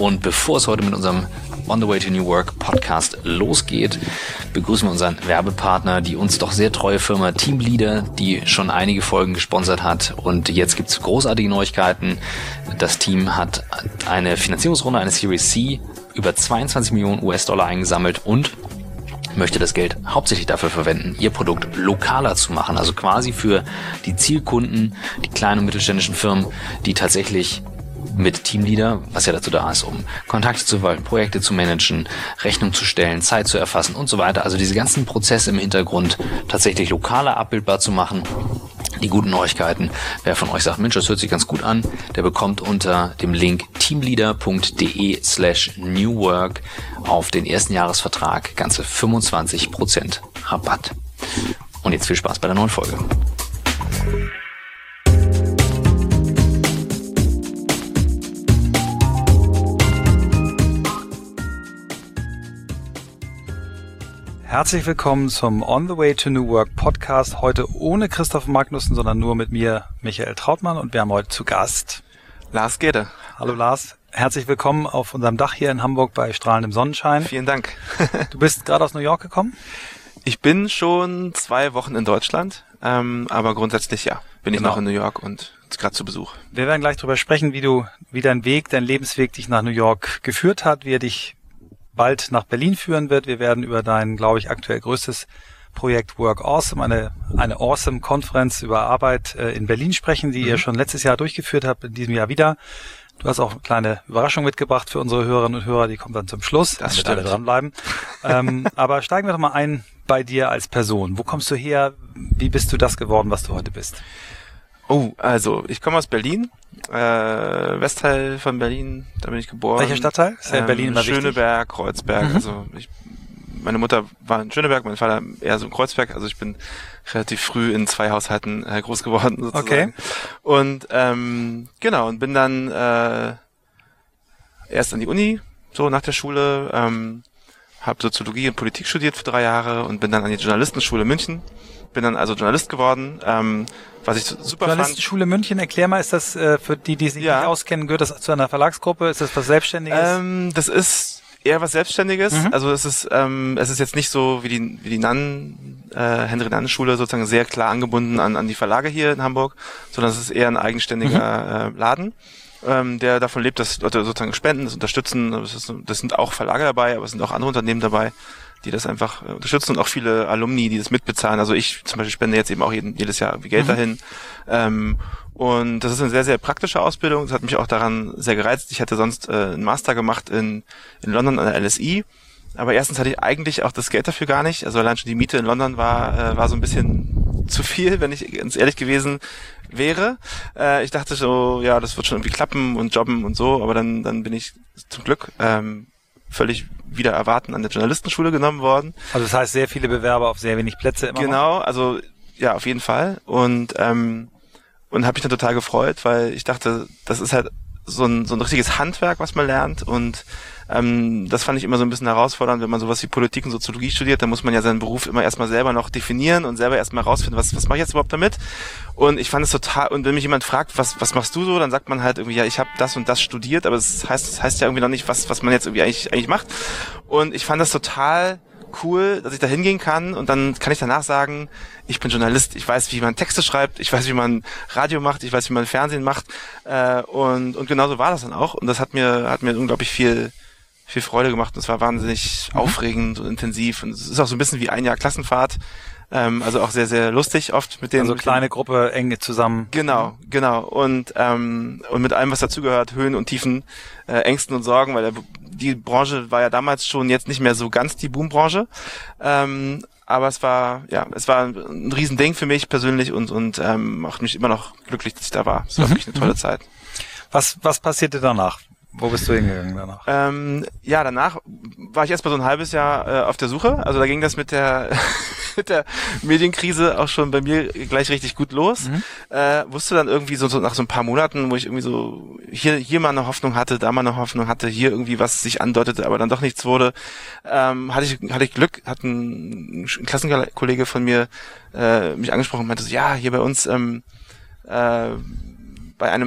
Und bevor es heute mit unserem On the Way to New Work Podcast losgeht, begrüßen wir unseren Werbepartner, die uns doch sehr treue Firma Teamleader, die schon einige Folgen gesponsert hat. Und jetzt gibt's großartige Neuigkeiten. Das Team hat eine Finanzierungsrunde, eine Series C, über 22 Millionen US-Dollar eingesammelt und möchte das Geld hauptsächlich dafür verwenden, ihr Produkt lokaler zu machen. Also quasi für die Zielkunden, die kleinen und mittelständischen Firmen, die tatsächlich mit Teamleader, was ja dazu da ist, um Kontakte zu verwalten, Projekte zu managen, Rechnung zu stellen, Zeit zu erfassen und so weiter. Also diese ganzen Prozesse im Hintergrund tatsächlich lokaler abbildbar zu machen. Die guten Neuigkeiten, wer von euch sagt, Mensch, das hört sich ganz gut an, der bekommt unter dem Link teamleader.de/newwork auf den ersten Jahresvertrag ganze 25% Rabatt. Und jetzt viel Spaß bei der neuen Folge. Herzlich willkommen zum On the Way to New Work Podcast. Heute ohne Christoph Magnussen, sondern nur mit mir, Michael Trautmann. Und wir haben heute zu Gast Lars Gede. Hallo Lars, herzlich willkommen auf unserem Dach hier in Hamburg bei strahlendem Sonnenschein. Vielen Dank. Du bist gerade aus New York gekommen? Ich bin schon 2 Wochen in Deutschland, aber grundsätzlich bin ich noch in New York und gerade zu Besuch. Wir werden gleich darüber sprechen, wie dein Lebensweg dich nach New York geführt hat, wie er dich bald nach Berlin führen wird. Wir werden über dein, glaube ich, aktuell größtes Projekt Work Awesome, eine Awesome-Konferenz über Arbeit in Berlin sprechen, die ihr schon letztes Jahr durchgeführt habt, in diesem Jahr wieder. Du hast auch eine kleine Überraschung mitgebracht für unsere Hörerinnen und Hörer, die kommt dann zum Schluss, damit alle dranbleiben. Aber steigen wir doch mal ein bei dir als Person. Wo kommst du her? Wie bist du das geworden, was du heute bist? Also ich komme aus Berlin, Westteil von Berlin, da bin ich geboren. Welcher Stadtteil? Ist ja in Berlin immer Schöneberg, Kreuzberg. Also meine Mutter war in Schöneberg, mein Vater eher so in Kreuzberg. Also ich bin relativ früh in 2 Haushalten groß geworden sozusagen. Okay. Und genau, und bin dann erst an die Uni, so nach der Schule, habe Soziologie und Politik studiert für 3 Jahre und bin dann an die Journalistenschule München. Bin dann also Journalist geworden, was ich super fand. Journalistenschule München, erklär mal, ist das für die sich nicht auskennen, gehört das zu einer Verlagsgruppe? Ist das was Selbstständiges? Das ist eher was Selbstständiges. Also es ist jetzt nicht so wie die Henry-Nannen-Schule sozusagen sehr klar angebunden an die Verlage hier in Hamburg, sondern es ist eher ein eigenständiger Laden, der davon lebt, dass Leute sozusagen spenden, das unterstützen. Das sind auch Verlage dabei, aber es sind auch andere Unternehmen dabei, die das einfach unterstützen und auch viele Alumni, die das mitbezahlen. Also ich zum Beispiel spende jetzt eben auch jedes Jahr Geld dahin. Und das ist eine sehr, sehr praktische Ausbildung. Das hat mich auch daran sehr gereizt. Ich hatte sonst einen Master gemacht in London an der LSE. Aber erstens hatte ich eigentlich auch das Geld dafür gar nicht. Also allein schon die Miete in London war so ein bisschen zu viel, wenn ich ganz ehrlich gewesen wäre. Ich dachte so, ja, das wird schon irgendwie klappen und jobben und so. Aber dann bin ich zum Glück völlig wieder erwarten an der Journalistenschule genommen worden. Also das heißt, sehr viele Bewerber auf sehr wenig Plätze immer Genau, also ja, auf jeden Fall. Und habe mich dann total gefreut, weil ich dachte, das ist halt so ein richtiges Handwerk, was man lernt. Und das fand ich immer so ein bisschen herausfordernd, wenn man sowas wie Politik und Soziologie studiert, dann muss man ja seinen Beruf immer erstmal selber noch definieren und selber erstmal rausfinden, was mache ich jetzt überhaupt damit. Und ich fand es total, und wenn mich jemand fragt, was machst du so, dann sagt man halt irgendwie, ja, ich habe das und das studiert, aber das heißt ja irgendwie noch nicht, was man jetzt irgendwie eigentlich macht. Und ich fand das total cool, dass ich da hingehen kann und dann kann ich danach sagen, ich bin Journalist, ich weiß, wie man Texte schreibt, ich weiß, wie man Radio macht, ich weiß, wie man Fernsehen macht, und genauso war das dann auch, und das hat mir unglaublich viel Freude gemacht, und es war wahnsinnig aufregend und intensiv, und es ist auch so ein bisschen wie ein Jahr Klassenfahrt, also auch sehr, sehr lustig oft mit denen. Also kleine Gruppe, eng zusammen. Genau. Und mit allem, was dazugehört, Höhen und Tiefen, Ängsten und Sorgen, weil die Branche war ja damals schon jetzt nicht mehr so ganz die Boombranche. Aber es war ein Riesending für mich persönlich und macht mich immer noch glücklich, dass ich da war. Es war wirklich eine tolle Zeit. Was passierte danach? Wo bist du hingegangen danach? Danach war ich erst mal so ein halbes Jahr auf der Suche. Also da ging das mit der Medienkrise auch schon bei mir gleich richtig gut los. Wusste dann irgendwie so nach so ein paar Monaten, wo ich irgendwie so hier mal eine Hoffnung hatte, da mal eine Hoffnung hatte, hier irgendwie was sich andeutete, aber dann doch nichts wurde, hatte ich Glück, hat ein Klassenkollege von mir mich angesprochen und meinte so, ja, hier bei uns bei einem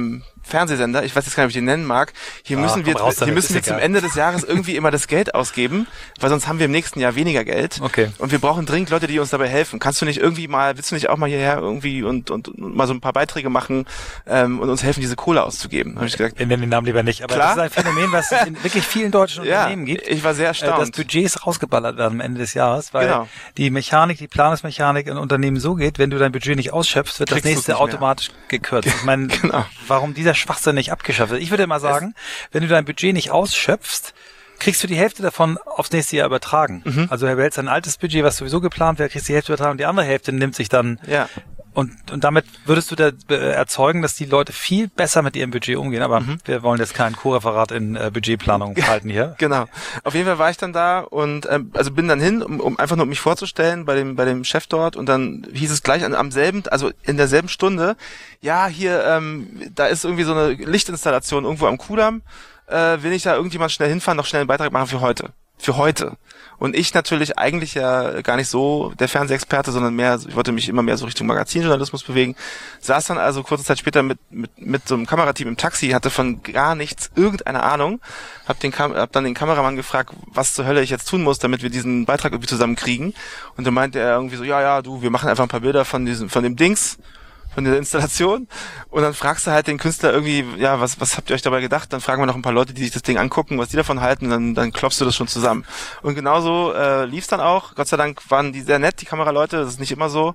Fernsehsender, ich weiß jetzt gar nicht, ob ich den nennen mag, hier müssen wir zum Ende des Jahres irgendwie immer das Geld ausgeben, weil sonst haben wir im nächsten Jahr weniger Geld. Okay. Und wir brauchen dringend Leute, die uns dabei helfen. Willst du nicht auch mal hierher irgendwie und mal so ein paar Beiträge machen und uns helfen, diese Kohle auszugeben? Habe ich gesagt. Wir nennen den Namen lieber nicht, aber klar? Das ist ein Phänomen, was es in wirklich vielen deutschen Unternehmen gibt. Ich war sehr erstaunt. Dass Budgets rausgeballert werden am Ende des Jahres, weil die Planungsmechanik in Unternehmen so geht, wenn du dein Budget nicht ausschöpfst, wird das nächste automatisch gekürzt. Ich meine, warum dieser Schwachsinn nicht abgeschafft wird? Ich würde mal sagen, wenn du dein Budget nicht ausschöpfst, kriegst du die Hälfte davon aufs nächste Jahr übertragen. Also er behält sein altes Budget, was sowieso geplant wäre, kriegst die Hälfte übertragen und die andere Hälfte nimmt sich dann. Ja. Und damit würdest du da erzeugen, dass die Leute viel besser mit ihrem Budget umgehen. Aber wir wollen jetzt kein Co-Referat in Budgetplanung halten hier. Genau. Auf jeden Fall war ich dann da und also bin dann hin, um einfach nur mich vorzustellen bei dem Chef dort. Und dann hieß es gleich in derselben Stunde, ja, hier, da ist irgendwie so eine Lichtinstallation irgendwo am Kudamm. Will ich da irgendjemand schnell hinfahren, noch schnell einen Beitrag machen für heute. Und ich natürlich eigentlich ja gar nicht so der Fernsehexperte, sondern ich wollte mich immer mehr so Richtung Magazinjournalismus bewegen. Saß dann also kurze Zeit später mit so einem Kamerateam im Taxi, hatte von gar nichts irgendeine Ahnung, hab dann den Kameramann gefragt, was zur Hölle ich jetzt tun muss, damit wir diesen Beitrag irgendwie zusammenkriegen. Und dann meinte er irgendwie so, ja, wir machen einfach ein paar Bilder von dem Dings, von dieser Installation, und dann fragst du halt den Künstler irgendwie, ja, was habt ihr euch dabei gedacht? Dann fragen wir noch ein paar Leute, die sich das Ding angucken, was die davon halten, und dann klopfst du das schon zusammen. Und genauso lief's dann auch. Gott sei Dank waren die sehr nett, die Kameraleute, das ist nicht immer so.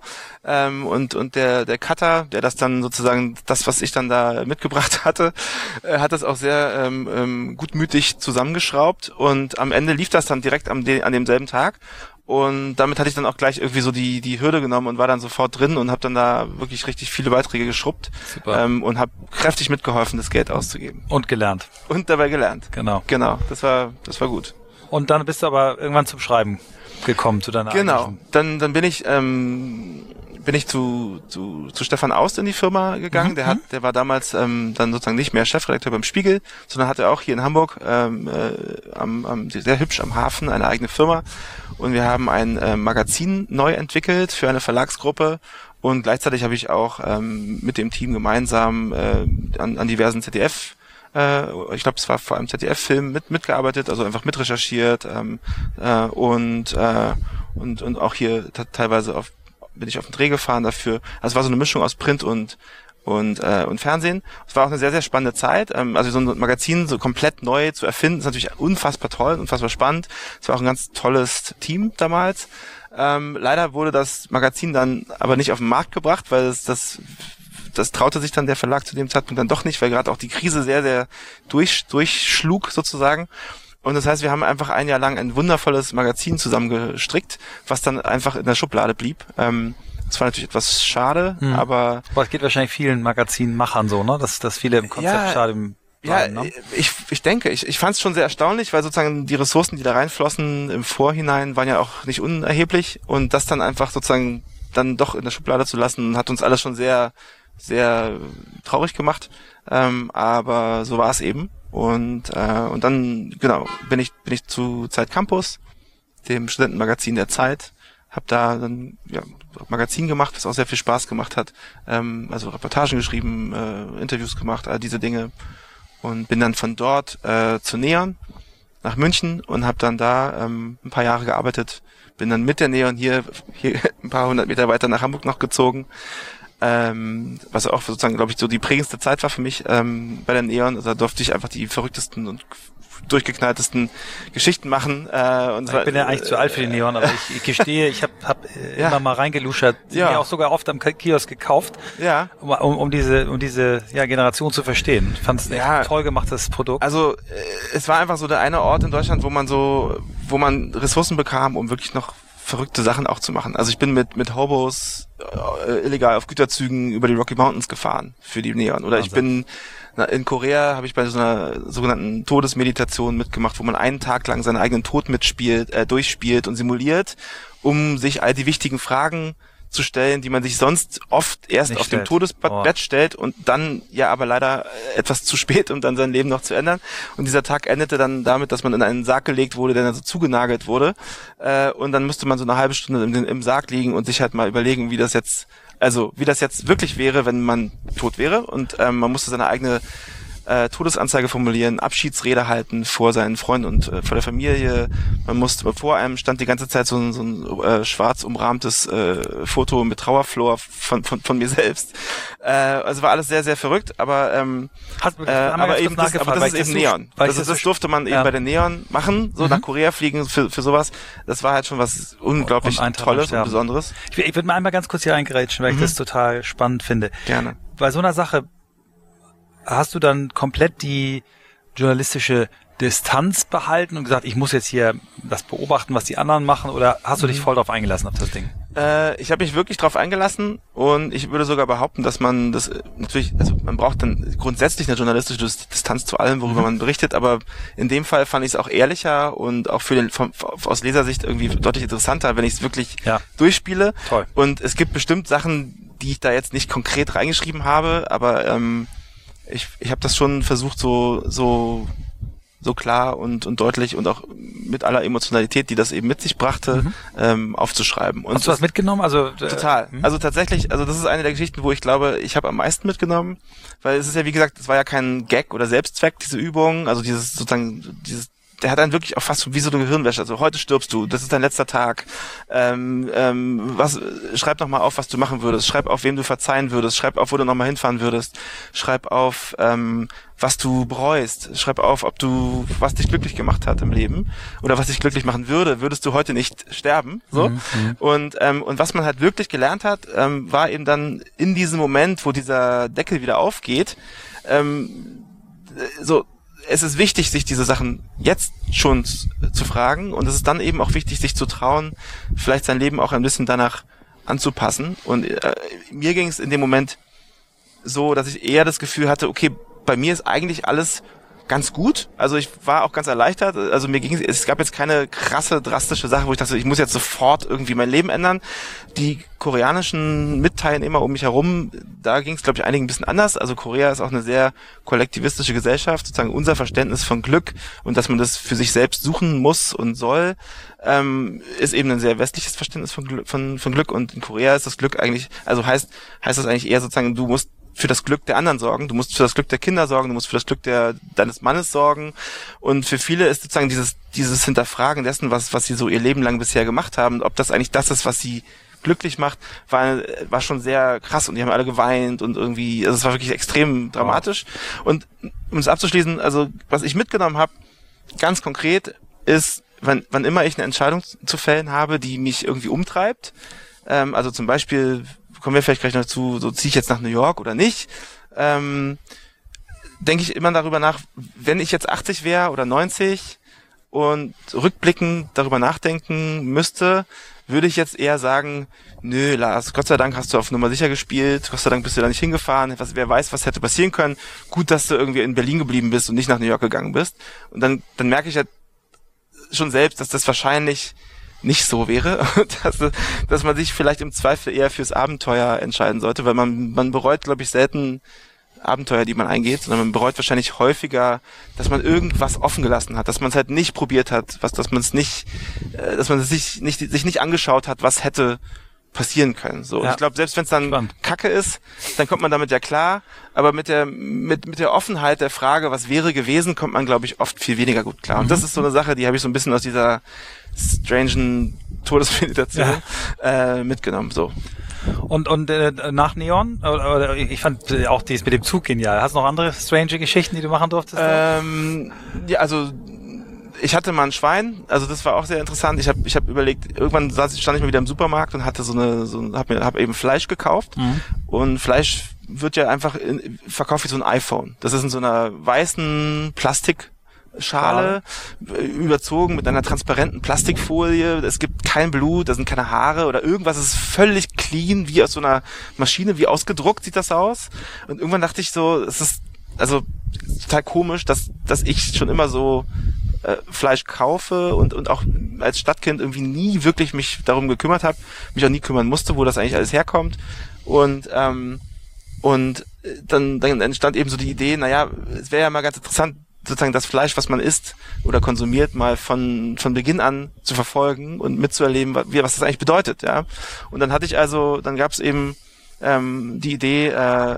Und der Cutter, der das dann sozusagen, das, was ich dann da mitgebracht hatte, hat das auch sehr gutmütig zusammengeschraubt, und am Ende lief das dann direkt an demselben Tag. Und damit hatte ich dann auch gleich irgendwie so die Hürde genommen und war dann sofort drin und habe dann da wirklich richtig viele Beiträge geschrubbt und habe kräftig mitgeholfen, das Geld auszugeben. Und gelernt. Und dabei gelernt. Genau. Das war gut. Und dann bist du aber irgendwann zum Schreiben gekommen, zu deiner Genau. Dann bin ich zu Stefan Aust in die Firma gegangen. Der war damals dann sozusagen nicht mehr Chefredakteur beim Spiegel, sondern hatte auch hier in Hamburg sehr hübsch am Hafen eine eigene Firma. Und wir haben ein Magazin neu entwickelt für eine Verlagsgruppe. Und gleichzeitig habe ich auch mit dem Team gemeinsam an diversen ZDF, ich glaube, es war vor allem ZDF-Film mitgearbeitet, also einfach mitrecherchiert und auch hier teilweise bin ich auf den Dreh gefahren dafür. Also es war so eine Mischung aus Print und Fernsehen. Es war auch eine sehr, sehr spannende Zeit. Also so ein Magazin so komplett neu zu erfinden, ist natürlich unfassbar toll, unfassbar spannend. Es war auch ein ganz tolles Team damals. Leider wurde das Magazin dann aber nicht auf den Markt gebracht, weil das traute sich dann der Verlag zu dem Zeitpunkt dann doch nicht, weil gerade auch die Krise sehr, sehr durchschlug sozusagen. Und das heißt, wir haben einfach ein Jahr lang ein wundervolles Magazin zusammengestrickt, was dann einfach in der Schublade blieb. Das war natürlich etwas schade, aber es geht wahrscheinlich vielen Magazinmachern so, ne? Dass viele im Konzept schade bleiben, ne? Ich denke, ich fand es schon sehr erstaunlich, weil sozusagen die Ressourcen, die da reinflossen im Vorhinein, waren ja auch nicht unerheblich, und das dann einfach sozusagen dann doch in der Schublade zu lassen, hat uns alles schon sehr, sehr traurig gemacht. Aber so war es eben. Und dann, genau, bin ich zu Zeit Campus, dem Studentenmagazin der Zeit, habe da dann Magazin gemacht, was auch sehr viel Spaß gemacht hat, also Reportagen geschrieben, Interviews gemacht, all diese Dinge, und bin dann von dort zu Neon nach München und habe dann da ein paar Jahre gearbeitet, bin dann mit der Neon hier ein paar hundert Meter weiter nach Hamburg noch gezogen, was auch sozusagen, glaube ich, so die prägendste Zeit war für mich bei der Neon. Also da durfte ich einfach die verrücktesten und durchgeknalltesten Geschichten machen. Ich bin ja eigentlich zu alt für die Neon, aber ich gestehe, ich hab immer mal reingeluschert, mir auch sogar oft am Kiosk gekauft, um diese Generation zu verstehen. Ich fand es ein toll gemachtes Produkt. Also es war einfach so der eine Ort in Deutschland, wo man Ressourcen bekam, um wirklich noch verrückte Sachen auch zu machen. Also ich bin mit Hobos illegal auf Güterzügen über die Rocky Mountains gefahren für die Neon. Oder ich bin in Korea, habe ich bei so einer sogenannten Todesmeditation mitgemacht, wo man einen Tag lang seinen eigenen Tod durchspielt und simuliert, um sich all die wichtigen Fragen zu stellen, die man sich sonst oft erst auf dem Todesbett stellt und dann aber leider etwas zu spät, um dann sein Leben noch zu ändern. Und dieser Tag endete dann damit, dass man in einen Sarg gelegt wurde, der dann so zugenagelt wurde. Und dann müsste man so eine halbe Stunde im Sarg liegen und sich halt mal überlegen, wie das jetzt Also wie das jetzt wirklich wäre, wenn man tot wäre und man musste seine eigene Todesanzeige formulieren, Abschiedsrede halten vor seinen Freunden und vor der Familie. Man musste, vor einem stand die ganze Zeit so ein schwarz umrahmtes Foto mit Trauerflor von mir selbst. Also war alles sehr, sehr verrückt, aber aber das ist eben Neon. Das durfte man eben bei der Neon machen, so nach Korea fliegen für sowas. Das war halt schon was unglaublich Tolles und Besonderes. Ich würde mal einmal ganz kurz hier eingerätschen, weil ich das total spannend finde. Gerne. Bei so einer Sache hast du dann komplett die journalistische Distanz behalten und gesagt, ich muss jetzt hier das beobachten, was die anderen machen, oder hast du dich voll drauf eingelassen auf das Ding? Ich habe mich wirklich drauf eingelassen und ich würde sogar behaupten, dass man das natürlich, also man braucht dann grundsätzlich eine journalistische Distanz zu allem, worüber man berichtet, aber in dem Fall fand ich es auch ehrlicher und auch für aus Lesersicht irgendwie deutlich interessanter, wenn ich es wirklich durchspiele. Toll. Und es gibt bestimmt Sachen, die ich da jetzt nicht konkret reingeschrieben habe, aber ich habe das schon versucht, so klar und deutlich und auch mit aller Emotionalität, die das eben mit sich brachte, aufzuschreiben. Und hast du was mitgenommen? Also total. Also tatsächlich, also das ist eine der Geschichten, wo ich glaube, ich habe am meisten mitgenommen, weil es ist ja, wie gesagt, es war ja kein Gag oder Selbstzweck, diese Übung, also der hat dann wirklich auch fast wie so eine Gehirnwäsche. Also heute stirbst du, das ist dein letzter Tag. Schreib noch mal auf, was du machen würdest. Schreib auf, wem du verzeihen würdest. Schreib auf, wo du noch mal hinfahren würdest. Schreib auf, was du bereust. Schreib auf, was dich glücklich gemacht hat im Leben oder was dich glücklich machen würde. Würdest du heute nicht sterben? So. Und was man halt wirklich gelernt hat, war eben dann in diesem Moment, wo dieser Deckel wieder aufgeht, es ist wichtig, sich diese Sachen jetzt schon zu fragen, und es ist dann eben auch wichtig, sich zu trauen, vielleicht sein Leben auch ein bisschen danach anzupassen. Und mir ging es in dem Moment so, dass ich eher das Gefühl hatte, okay, bei mir ist eigentlich alles ganz gut. Also ich war auch ganz erleichtert. Also es gab jetzt keine krasse, drastische Sache, wo ich dachte, ich muss jetzt sofort irgendwie mein Leben ändern. Die koreanischen Mitteilnehmer um mich herum, da ging es, glaube ich, einigen ein bisschen anders. Also Korea ist auch eine sehr kollektivistische Gesellschaft. Sozusagen unser Verständnis von Glück und dass man das für sich selbst suchen muss und soll, ist eben ein sehr westliches Verständnis von Glück. Und in Korea ist das Glück eigentlich, also heißt das eigentlich eher sozusagen, du musst für das Glück der anderen sorgen, du musst für das Glück der Kinder sorgen, du musst für das Glück deines Mannes sorgen. Und für viele ist sozusagen dieses Hinterfragen dessen, was sie so ihr Leben lang bisher gemacht haben, ob das eigentlich das ist, was sie glücklich macht, war schon sehr krass, und die haben alle geweint und irgendwie, also es war wirklich extrem dramatisch. Und um es abzuschließen, also was ich mitgenommen habe, ganz konkret, ist, wann immer ich eine Entscheidung zu fällen habe, die mich irgendwie umtreibt, also zum Beispiel, kommen wir vielleicht gleich noch zu, so ziehe ich jetzt nach New York oder nicht, denke ich immer darüber nach, wenn ich jetzt 80 wäre oder 90 und rückblickend darüber nachdenken müsste, würde ich jetzt eher sagen, nö, Lars, Gott sei Dank hast du auf Nummer sicher gespielt, Gott sei Dank bist du da nicht hingefahren, wer weiß, was hätte passieren können, gut, dass du irgendwie in Berlin geblieben bist und nicht nach New York gegangen bist. Und dann merke ich ja schon selbst, dass das wahrscheinlich nicht so wäre, dass man sich vielleicht im Zweifel eher fürs Abenteuer entscheiden sollte, weil man bereut, glaube ich, selten Abenteuer, die man eingeht, sondern man bereut wahrscheinlich häufiger, dass man irgendwas offen gelassen hat, dass man es halt nicht probiert hat, dass man sich nicht angeschaut hat, was hätte passieren können. So, ja. Ich glaube, selbst wenn es dann Kacke ist, dann kommt man damit ja klar, aber mit der Offenheit der Frage, was wäre gewesen, kommt man, glaube ich, oft viel weniger gut klar. Und das ist so eine Sache, die habe ich so ein bisschen aus dieser strangen Todesmeditation mitgenommen. So. Und nach Neon, oder ich fand auch dies mit dem Zug genial. Hast du noch andere strange Geschichten, die du machen durftest? Ja, also ich hatte mal ein Schwein, also das war auch sehr interessant. Ich hab überlegt, irgendwann stand ich mal wieder im Supermarkt und hatte hab eben Fleisch gekauft. Und Fleisch wird ja einfach verkauft wie so ein iPhone. Das ist in so einer weißen Plastikschale, überzogen mit einer transparenten Plastikfolie. Es gibt kein Blut, da sind keine Haare oder irgendwas. Es ist völlig clean, wie aus so einer Maschine, wie ausgedruckt sieht das aus. Und irgendwann dachte ich so, es ist also total komisch, dass ich schon immer so Fleisch kaufe und auch als Stadtkind irgendwie nie wirklich mich darum gekümmert habe, mich auch nie kümmern musste, wo das eigentlich alles herkommt. Und dann entstand eben so die Idee, naja, es wäre ja mal ganz interessant, sozusagen das Fleisch, was man isst oder konsumiert, mal von Beginn an zu verfolgen und mitzuerleben, was das eigentlich bedeutet, ja. Und dann gab es eben die Idee,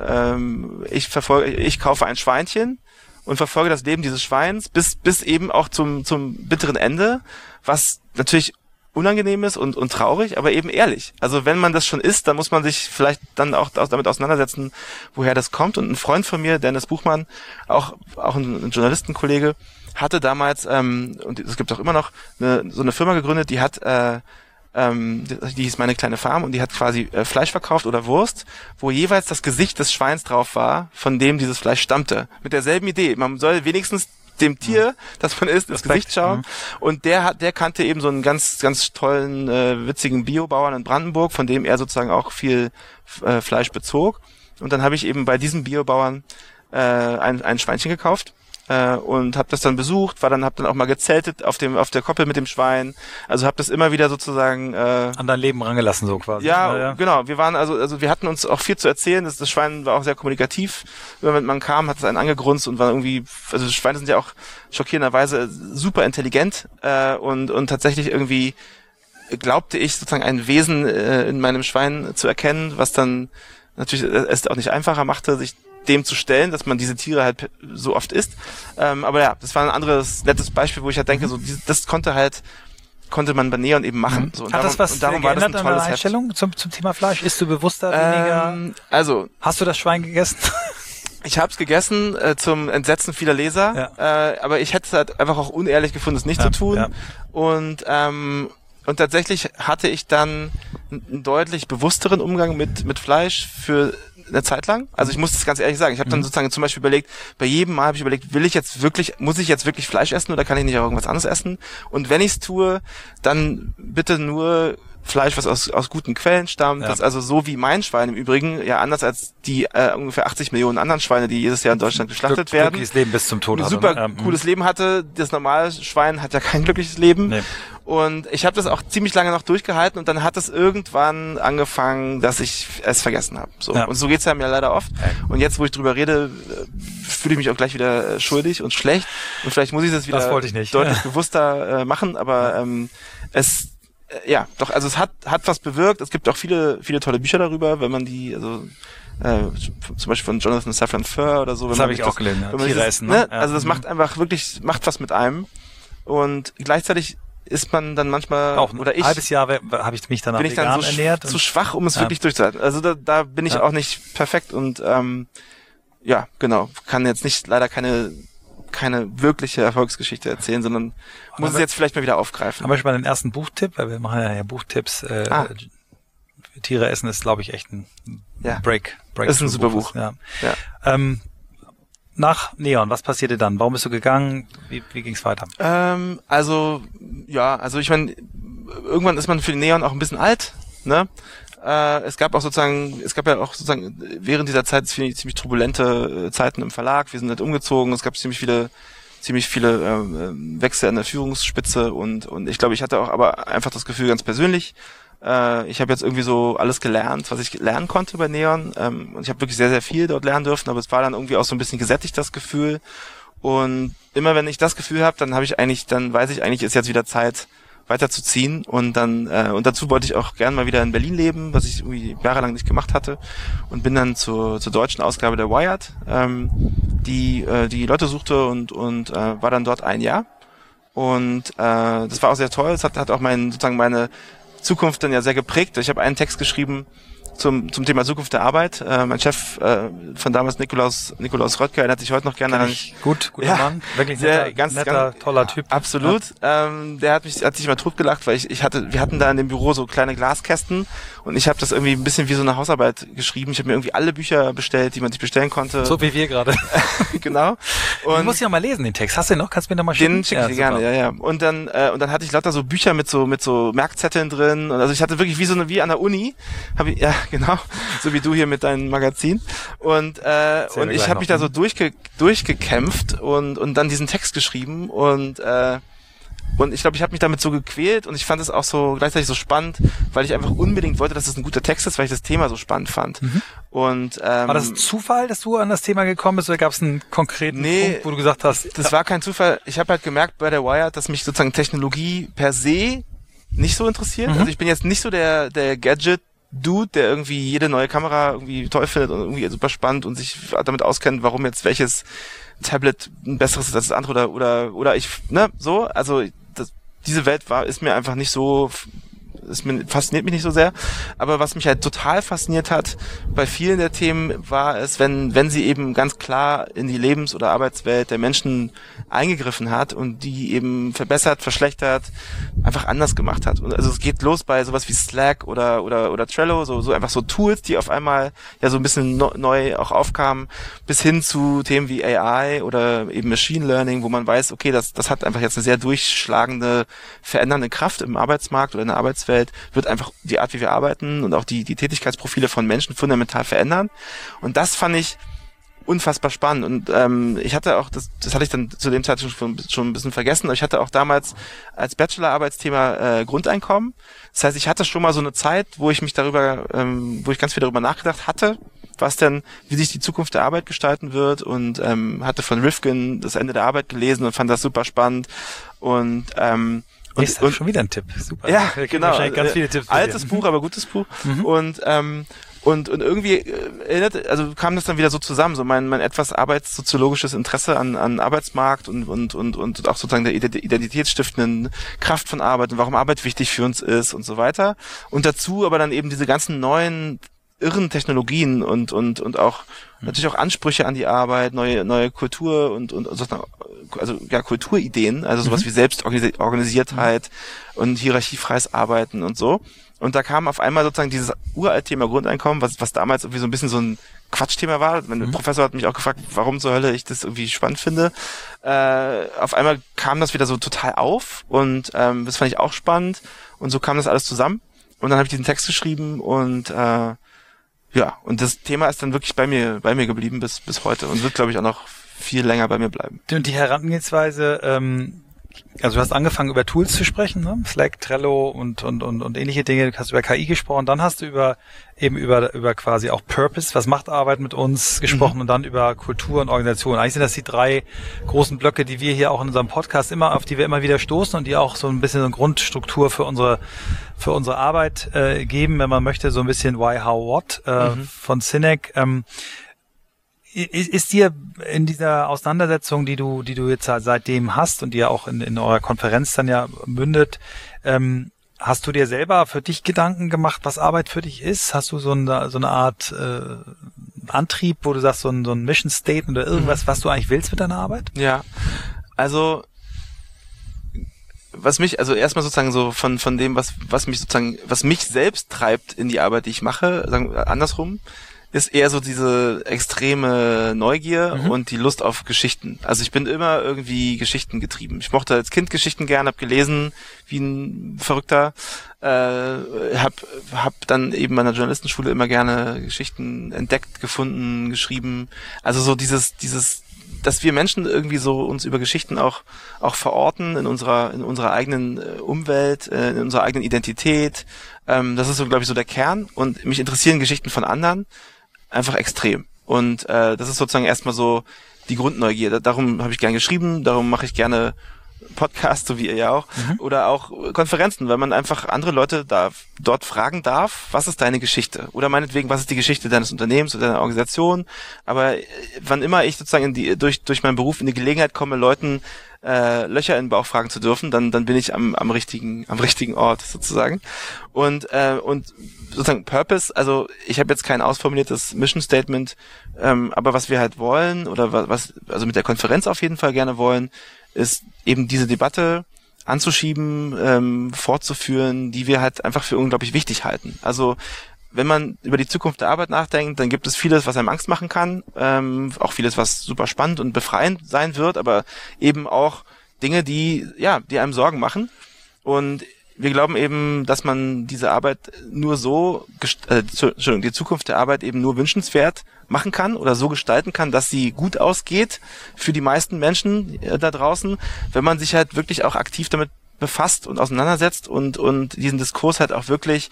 ich kaufe ein Schweinchen und verfolge das Leben dieses Schweins bis eben auch zum bitteren Ende, was natürlich unangenehm ist und traurig, aber eben ehrlich. Also wenn man das schon isst, dann muss man sich vielleicht dann auch damit auseinandersetzen, woher das kommt. Und ein Freund von mir, Dennis Buchmann, auch ein Journalistenkollege, hatte damals, und es gibt auch immer noch, so eine Firma gegründet, die hat die hieß Meine kleine Farm, und die hat quasi Fleisch verkauft oder Wurst, wo jeweils das Gesicht des Schweins drauf war, von dem dieses Fleisch stammte. Mit derselben Idee. Man soll wenigstens dem Tier, das man isst, ins Gesicht schauen. Und der kannte eben so einen ganz, ganz tollen, witzigen Biobauern in Brandenburg, von dem er sozusagen auch viel Fleisch bezog. Und dann habe ich eben bei diesem Biobauern ein Schweinchen gekauft. Und habe das dann besucht, hab dann auch mal gezeltet auf der Koppel mit dem Schwein. Also habe das immer wieder sozusagen an dein Leben rangelassen, so quasi. Ja, genau. Wir waren also wir hatten uns auch viel zu erzählen. Das Schwein war auch sehr kommunikativ. Wenn man kam, hat es einen angegrunzt und war irgendwie, also Schweine sind ja auch schockierenderweise super intelligent und tatsächlich irgendwie glaubte ich sozusagen ein Wesen in meinem Schwein zu erkennen, was dann natürlich es auch nicht einfacher machte, sich dem zu stellen, dass man diese Tiere halt so oft isst. Aber ja, das war ein anderes nettes Beispiel, wo ich halt denke, so das konnte man bei Neon eben machen. So, hat das was geändert an deiner Einstellung zum Thema Fleisch? Isst du bewusster, weniger? Also hast du das Schwein gegessen? Ich habe es gegessen, zum Entsetzen vieler Leser, aber ich hätte es halt einfach auch unehrlich gefunden, es nicht zu tun. Ja. Und tatsächlich hatte ich dann einen deutlich bewussteren Umgang mit Fleisch für eine Zeit lang. Also ich muss das ganz ehrlich sagen. Ich habe dann sozusagen zum Beispiel überlegt, bei jedem Mal habe ich überlegt, muss ich jetzt wirklich Fleisch essen oder kann ich nicht auch irgendwas anderes essen? Und wenn ich es tue, dann bitte nur Fleisch, was aus guten Quellen stammt. Ja. Das also so wie mein Schwein im Übrigen, ja anders als die ungefähr 80 Millionen anderen Schweine, die jedes Jahr in Deutschland geschlachtet werden. Glückliches Leben bis zum Tod. Ein super cooles Leben hatte. Das normale Schwein hat ja kein glückliches Leben. Nee. Und ich habe das auch ziemlich lange noch durchgehalten und dann hat es irgendwann angefangen, dass ich es vergessen habe. So. Ja. Und so geht's ja mir leider oft. Und jetzt, wo ich drüber rede, fühle ich mich auch gleich wieder schuldig und schlecht. Und vielleicht muss ich das wieder deutlich bewusster machen. Aber ja, doch, also es hat was bewirkt. Es gibt auch viele, viele tolle Bücher darüber, wenn man die, also zum Beispiel von Jonathan Safran Foer oder so. Das habe ich auch gelesen, ja. Tiere essen, ne? Also das macht einfach wirklich, macht was mit einem. Und gleichzeitig ist man dann manchmal auch ein halbes Jahr habe ich mich danach vegan ernährt. Zu schwach, um es wirklich durchzuhalten. Also da bin ich auch nicht perfekt und ja, genau, kann jetzt leider keine wirkliche Erfolgsgeschichte erzählen, sondern muss es jetzt vielleicht mal wieder aufgreifen. Aber schon mal den ersten Buchtipp, weil wir machen ja Buchtipps. Tiere essen ist, glaube ich, echt ein Break. Ist ein super Buch. Ja. Nach Neon, was passierte dann? Warum bist du gegangen? Wie ging's weiter? Also ich meine, irgendwann ist man für Neon auch ein bisschen alt, ne? Es gab ja auch sozusagen während dieser Zeit ziemlich turbulente Zeiten im Verlag. Wir sind halt umgezogen. Es gab ziemlich viele Wechsel an der Führungsspitze und ich glaube, ich hatte auch aber einfach das Gefühl ganz persönlich, ich habe jetzt irgendwie so alles gelernt, was ich lernen konnte bei Neon. Und ich habe wirklich sehr, sehr viel dort lernen dürfen, aber es war dann irgendwie auch so ein bisschen gesättigt, das Gefühl. Und immer wenn ich das Gefühl habe, dann weiß ich eigentlich, ist jetzt wieder Zeit, weiterzuziehen. Und dann und dazu wollte ich auch gern mal wieder in Berlin leben, was ich irgendwie jahrelang nicht gemacht hatte. Und bin dann zur deutschen Ausgabe der Wired, die Leute suchte und war dann dort ein Jahr. Und das war auch sehr toll. Es hat auch meine Zukunft dann ja sehr geprägt. Ich habe einen Text geschrieben zum Thema Zukunft der Arbeit. Mein Chef von damals, Nikolaus Röttger, erinnert sich heute noch gerne an. Guter Mann, wirklich netter, toller Typ. Absolut. Ja. Der hat sich immer totgelacht, weil wir hatten da in dem Büro so kleine Glaskästen und ich habe das irgendwie ein bisschen wie so eine Hausarbeit geschrieben. Ich habe mir irgendwie alle Bücher bestellt, die man sich bestellen konnte. So wie wir gerade. Genau. Und ich muss ja mal lesen, den Text. Hast du den noch? Kannst du mir noch mal schicken? Den schicke ich dir gerne, ja. Und dann hatte ich lauter so Bücher mit so Merkzetteln drin und also ich hatte wirklich wie an der Uni, genau, so wie du hier mit deinem Magazin. Und ich habe mich da so durchgekämpft und dann diesen Text geschrieben und ich glaube, ich habe mich damit so gequält und ich fand es auch so gleichzeitig so spannend, weil ich einfach unbedingt wollte, dass es ein guter Text ist, weil ich das Thema so spannend fand. Und war das ein Zufall, dass du an das Thema gekommen bist oder gab es einen konkreten Punkt, wo du gesagt hast? Das war kein Zufall. Ich habe halt gemerkt bei der Wired, dass mich sozusagen Technologie per se nicht so interessiert. Also ich bin jetzt nicht so der Gadget Dude, der irgendwie jede neue Kamera irgendwie toll findet und irgendwie super spannend und sich damit auskennt, warum jetzt welches Tablet ein besseres ist als das andere oder ich, ne, so, also diese Welt ist mir einfach nicht so, fasziniert mich nicht so sehr, aber was mich halt total fasziniert hat bei vielen der Themen war es, wenn sie eben ganz klar in die Lebens- oder Arbeitswelt der Menschen eingegriffen hat und die eben verbessert, verschlechtert, einfach anders gemacht hat. Und also es geht los bei sowas wie Slack oder Trello, so einfach so Tools, die auf einmal ja so ein bisschen neu auch aufkamen, bis hin zu Themen wie AI oder eben Machine Learning, wo man weiß, okay, das hat einfach jetzt eine sehr durchschlagende, verändernde Kraft im Arbeitsmarkt oder in der Arbeitswelt, wird einfach die Art, wie wir arbeiten und auch die Tätigkeitsprofile von Menschen fundamental verändern. Und das fand ich unfassbar spannend. Und ich hatte auch, das hatte ich dann zu dem Zeitpunkt schon ein bisschen vergessen, aber ich hatte auch damals als Bachelorarbeitsthema Grundeinkommen. Das heißt, ich hatte schon mal so eine Zeit, wo ich ganz viel darüber nachgedacht hatte, wie sich die Zukunft der Arbeit gestalten wird, und hatte von Rifkin das Ende der Arbeit gelesen und fand das super spannend. Und schon wieder ein Tipp. Super. Ja, genau. Wahrscheinlich ganz viele Tipps. Altes Buch, aber gutes Buch. Und irgendwie kam das dann wieder so zusammen, so mein etwas arbeitssoziologisches Interesse an Arbeitsmarkt und auch sozusagen der identitätsstiftenden Kraft von Arbeit und warum Arbeit wichtig für uns ist und so weiter. Und dazu aber dann eben diese ganzen neuen irren Technologien und auch natürlich auch Ansprüche an die Arbeit, neue Kultur und also ja, Kulturideen, also sowas wie Selbstorganisiertheit und hierarchiefreies Arbeiten und so. Und da kam auf einmal sozusagen dieses uralte Thema Grundeinkommen, was damals irgendwie so ein bisschen so ein Quatschthema war. Mein Professor hat mich auch gefragt, warum zur Hölle ich das irgendwie spannend finde. Auf einmal kam das wieder so total auf und das fand ich auch spannend. Und so kam das alles zusammen. Und dann habe ich diesen Text geschrieben und und das Thema ist dann wirklich bei mir geblieben bis heute und wird, glaube ich, auch noch viel länger bei mir bleiben. Und die Herangehensweise, also du hast angefangen über Tools zu sprechen, ne? Slack, Trello und ähnliche Dinge, du hast über KI gesprochen, dann hast du über quasi auch Purpose, was macht Arbeit mit uns, gesprochen und dann über Kultur und Organisation. Eigentlich sind das die drei großen Blöcke, die wir hier auch in unserem Podcast auf die wir immer wieder stoßen und die auch so ein bisschen so eine Grundstruktur für unsere Arbeit geben, wenn man möchte, so ein bisschen Why, How, What von Sinek. Ist dir in dieser Auseinandersetzung, die du jetzt seitdem hast und die ja auch in eurer Konferenz dann ja mündet, hast du dir selber für dich Gedanken gemacht, was Arbeit für dich ist? Hast du so eine Art Antrieb, wo du sagst, so ein Mission Statement oder irgendwas, was du eigentlich willst mit deiner Arbeit? Ja, also erstmal sozusagen so von dem, was mich selbst treibt in die Arbeit, die ich mache, andersrum, ist eher so diese extreme Neugier und die Lust auf Geschichten. Also ich bin immer irgendwie Geschichten getrieben. Ich mochte als Kind Geschichten gern, habe gelesen wie ein Verrückter, hab dann eben an der Journalistenschule immer gerne Geschichten entdeckt, gefunden, geschrieben. Also so dieses, dass wir Menschen irgendwie so uns über Geschichten auch verorten in unserer eigenen Umwelt, in unserer eigenen Identität. Das ist so, glaube ich, so der Kern. Und mich interessieren Geschichten von anderen einfach extrem. Und das ist sozusagen erstmal so die Grundneugier. Darum habe ich gern geschrieben, darum mache ich gerne Podcasts, so wie ihr ja auch, oder auch Konferenzen, weil man einfach andere Leute dort fragen darf, was ist deine Geschichte? Oder meinetwegen, was ist die Geschichte deines Unternehmens oder deiner Organisation? Aber wann immer ich sozusagen durch meinen Beruf in die Gelegenheit komme, Leuten Löcher in den Bauch fragen zu dürfen, dann bin ich am richtigen Ort sozusagen. Und sozusagen Purpose, also ich habe jetzt kein ausformuliertes Mission Statement, aber was wir halt wollen oder was also mit der Konferenz auf jeden Fall gerne wollen, ist eben diese Debatte anzuschieben, fortzuführen, die wir halt einfach für unglaublich wichtig halten. Also wenn man über die Zukunft der Arbeit nachdenkt, dann gibt es vieles, was einem Angst machen kann, auch vieles, was super spannend und befreiend sein wird, aber eben auch Dinge, die einem Sorgen machen. Und wir glauben eben, dass man diese Arbeit nur so, die Zukunft der Arbeit eben nur wünschenswert machen kann oder so gestalten kann, dass sie gut ausgeht für die meisten Menschen da draußen, wenn man sich halt wirklich auch aktiv damit befasst und auseinandersetzt und diesen Diskurs halt auch wirklich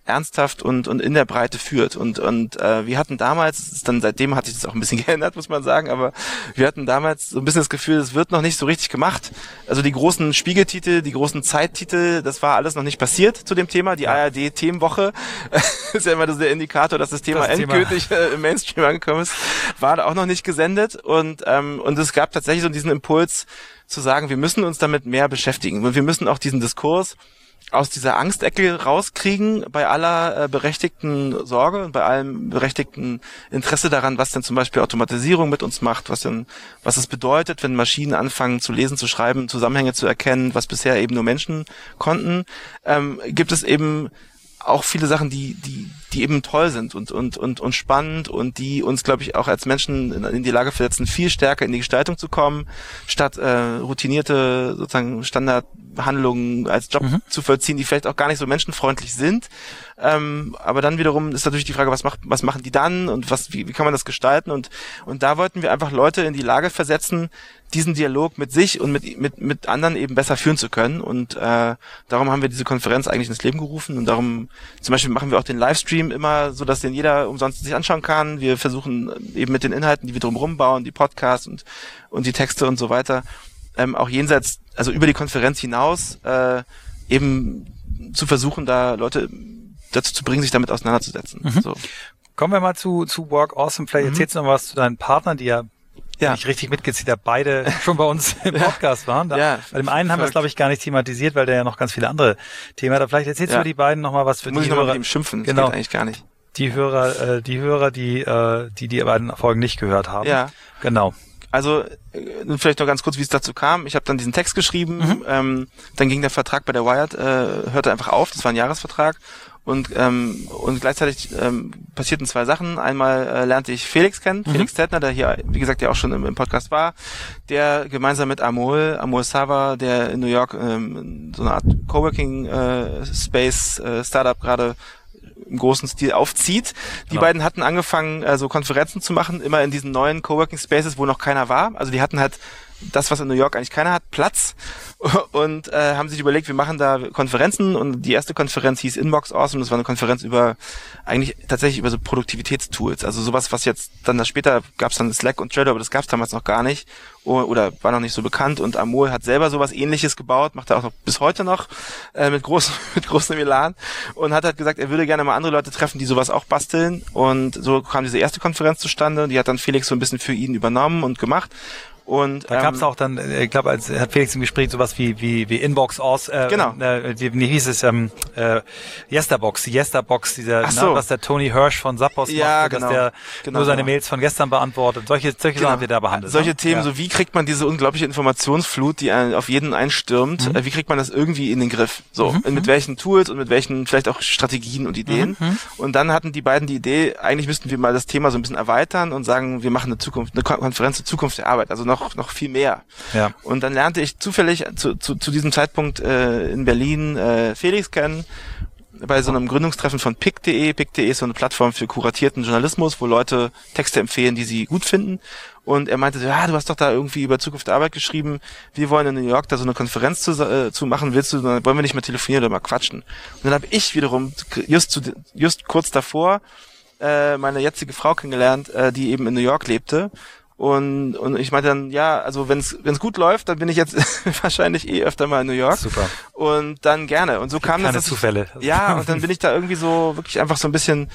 ernsthaft und in der Breite führt. Und wir hatten damals, seitdem hat sich das auch ein bisschen geändert, muss man sagen, aber wir hatten damals so ein bisschen das Gefühl, es wird noch nicht so richtig gemacht. Also die großen Spiegeltitel, die großen Zeittitel, das war alles noch nicht passiert zu dem Thema. Die ARD-Themenwoche ist ja immer der Indikator, dass das Thema endgültig im Mainstream angekommen ist, war da auch noch nicht gesendet. Und es gab tatsächlich so diesen Impuls zu sagen, wir müssen uns damit mehr beschäftigen. Und wir müssen auch diesen Diskurs aus dieser Angstecke rauskriegen, bei aller berechtigten Sorge und bei allem berechtigten Interesse daran, was denn zum Beispiel Automatisierung mit uns macht, was es bedeutet, wenn Maschinen anfangen zu lesen, zu schreiben, Zusammenhänge zu erkennen, was bisher eben nur Menschen konnten, gibt es eben auch viele Sachen, die eben toll sind und spannend und die uns, glaube ich, auch als Menschen in die Lage versetzen, viel stärker in die Gestaltung zu kommen, statt routinierte sozusagen Standardhandlungen als Job zu vollziehen, die vielleicht auch gar nicht so menschenfreundlich sind. Aber dann wiederum ist natürlich die Frage, was machen die dann und wie kann man das gestalten? Und da wollten wir einfach Leute in die Lage versetzen, diesen Dialog mit sich und mit anderen eben besser führen zu können. Und darum haben wir diese Konferenz eigentlich ins Leben gerufen. Und darum zum Beispiel machen wir auch den Livestream immer so, dass den jeder umsonst sich anschauen kann. Wir versuchen eben mit den Inhalten, die wir drumherum bauen, die Podcasts und die Texte und so weiter, auch jenseits, also über die Konferenz hinaus, eben zu versuchen, da Leute dazu zu bringen, sich damit auseinanderzusetzen. So. Kommen wir mal zu Work Awesome. Vielleicht erzählst du noch was zu deinen Partnern, die wenn ich richtig mitgezählt habe, beide schon bei uns im Podcast waren. Bei dem einen haben wir es, glaube ich, gar nicht thematisiert, weil der ja noch ganz viele andere Themen hat. Aber vielleicht erzählst du die beiden noch mal was für die Hörer. Muss ich nochmal mit ihm schimpfen, das geht eigentlich gar nicht. Die Hörer, die beiden Folgen nicht gehört haben. Ja. Genau. Also vielleicht noch ganz kurz, wie es dazu kam. Ich habe dann diesen Text geschrieben, dann ging der Vertrag bei der Wired, hörte einfach auf, das war ein Jahresvertrag. Und gleichzeitig passierten zwei Sachen. Einmal lernte ich Felix kennen, Felix Zettner, der hier, wie gesagt, ja auch schon im Podcast war, der gemeinsam mit Amol Sava, der in New York so eine Art Coworking Space Startup gerade im großen Stil aufzieht. Die beiden hatten angefangen, so Konferenzen zu machen, immer in diesen neuen Coworking Spaces, wo noch keiner war. Also die hatten halt das, was in New York eigentlich keiner hat, Platz, und haben sich überlegt, wir machen da Konferenzen, und die erste Konferenz hieß Inbox Awesome. Das war eine Konferenz eigentlich tatsächlich über so Produktivitätstools, also sowas, was jetzt dann später gab es dann Slack und Trello, aber das gab es damals noch gar nicht oder war noch nicht so bekannt, und Amol hat selber sowas Ähnliches gebaut, macht er auch noch bis heute noch mit großem Elan, und hat halt gesagt, er würde gerne mal andere Leute treffen, die sowas auch basteln, und so kam diese erste Konferenz zustande, die hat dann Felix so ein bisschen für ihn übernommen und gemacht. Und da gab es auch dann, ich glaube, als hat Felix im Gespräch sowas wie Inbox genau. Wie hieß es, Yesterbox, dieser, was der Tony Hirsch von Zappos macht, dass der nur seine Mails von gestern beantwortet. Solche Sachen habt ihr da behandelt. Solche Themen, so wie kriegt man diese unglaubliche Informationsflut, die auf jeden einstürmt, wie kriegt man das irgendwie in den Griff? So, mit welchen Tools und mit welchen vielleicht auch Strategien und Ideen. Und dann hatten die beiden die Idee, eigentlich müssten wir mal das Thema so ein bisschen erweitern und sagen, wir machen eine Konferenz zur Zukunft der Arbeit, also noch viel mehr. Ja. Und dann lernte ich zufällig zu diesem Zeitpunkt in Berlin Felix kennen, bei so einem Gründungstreffen von pick.de. Pick.de ist so eine Plattform für kuratierten Journalismus, wo Leute Texte empfehlen, die sie gut finden. Und er meinte so, ja, du hast doch da irgendwie über Zukunft der Arbeit geschrieben, wir wollen in New York da so eine Konferenz zu machen, wollen wir nicht mal telefonieren oder mal quatschen? Und dann habe ich wiederum just kurz davor meine jetzige Frau kennengelernt, die eben in New York lebte. Und ich meinte dann, ja, also wenn's gut läuft, dann bin ich jetzt wahrscheinlich öfter mal in New York. Super. Und dann gerne. Und so kam das. Keine Zufälle. Ja, und dann bin ich da irgendwie so wirklich einfach so ein bisschen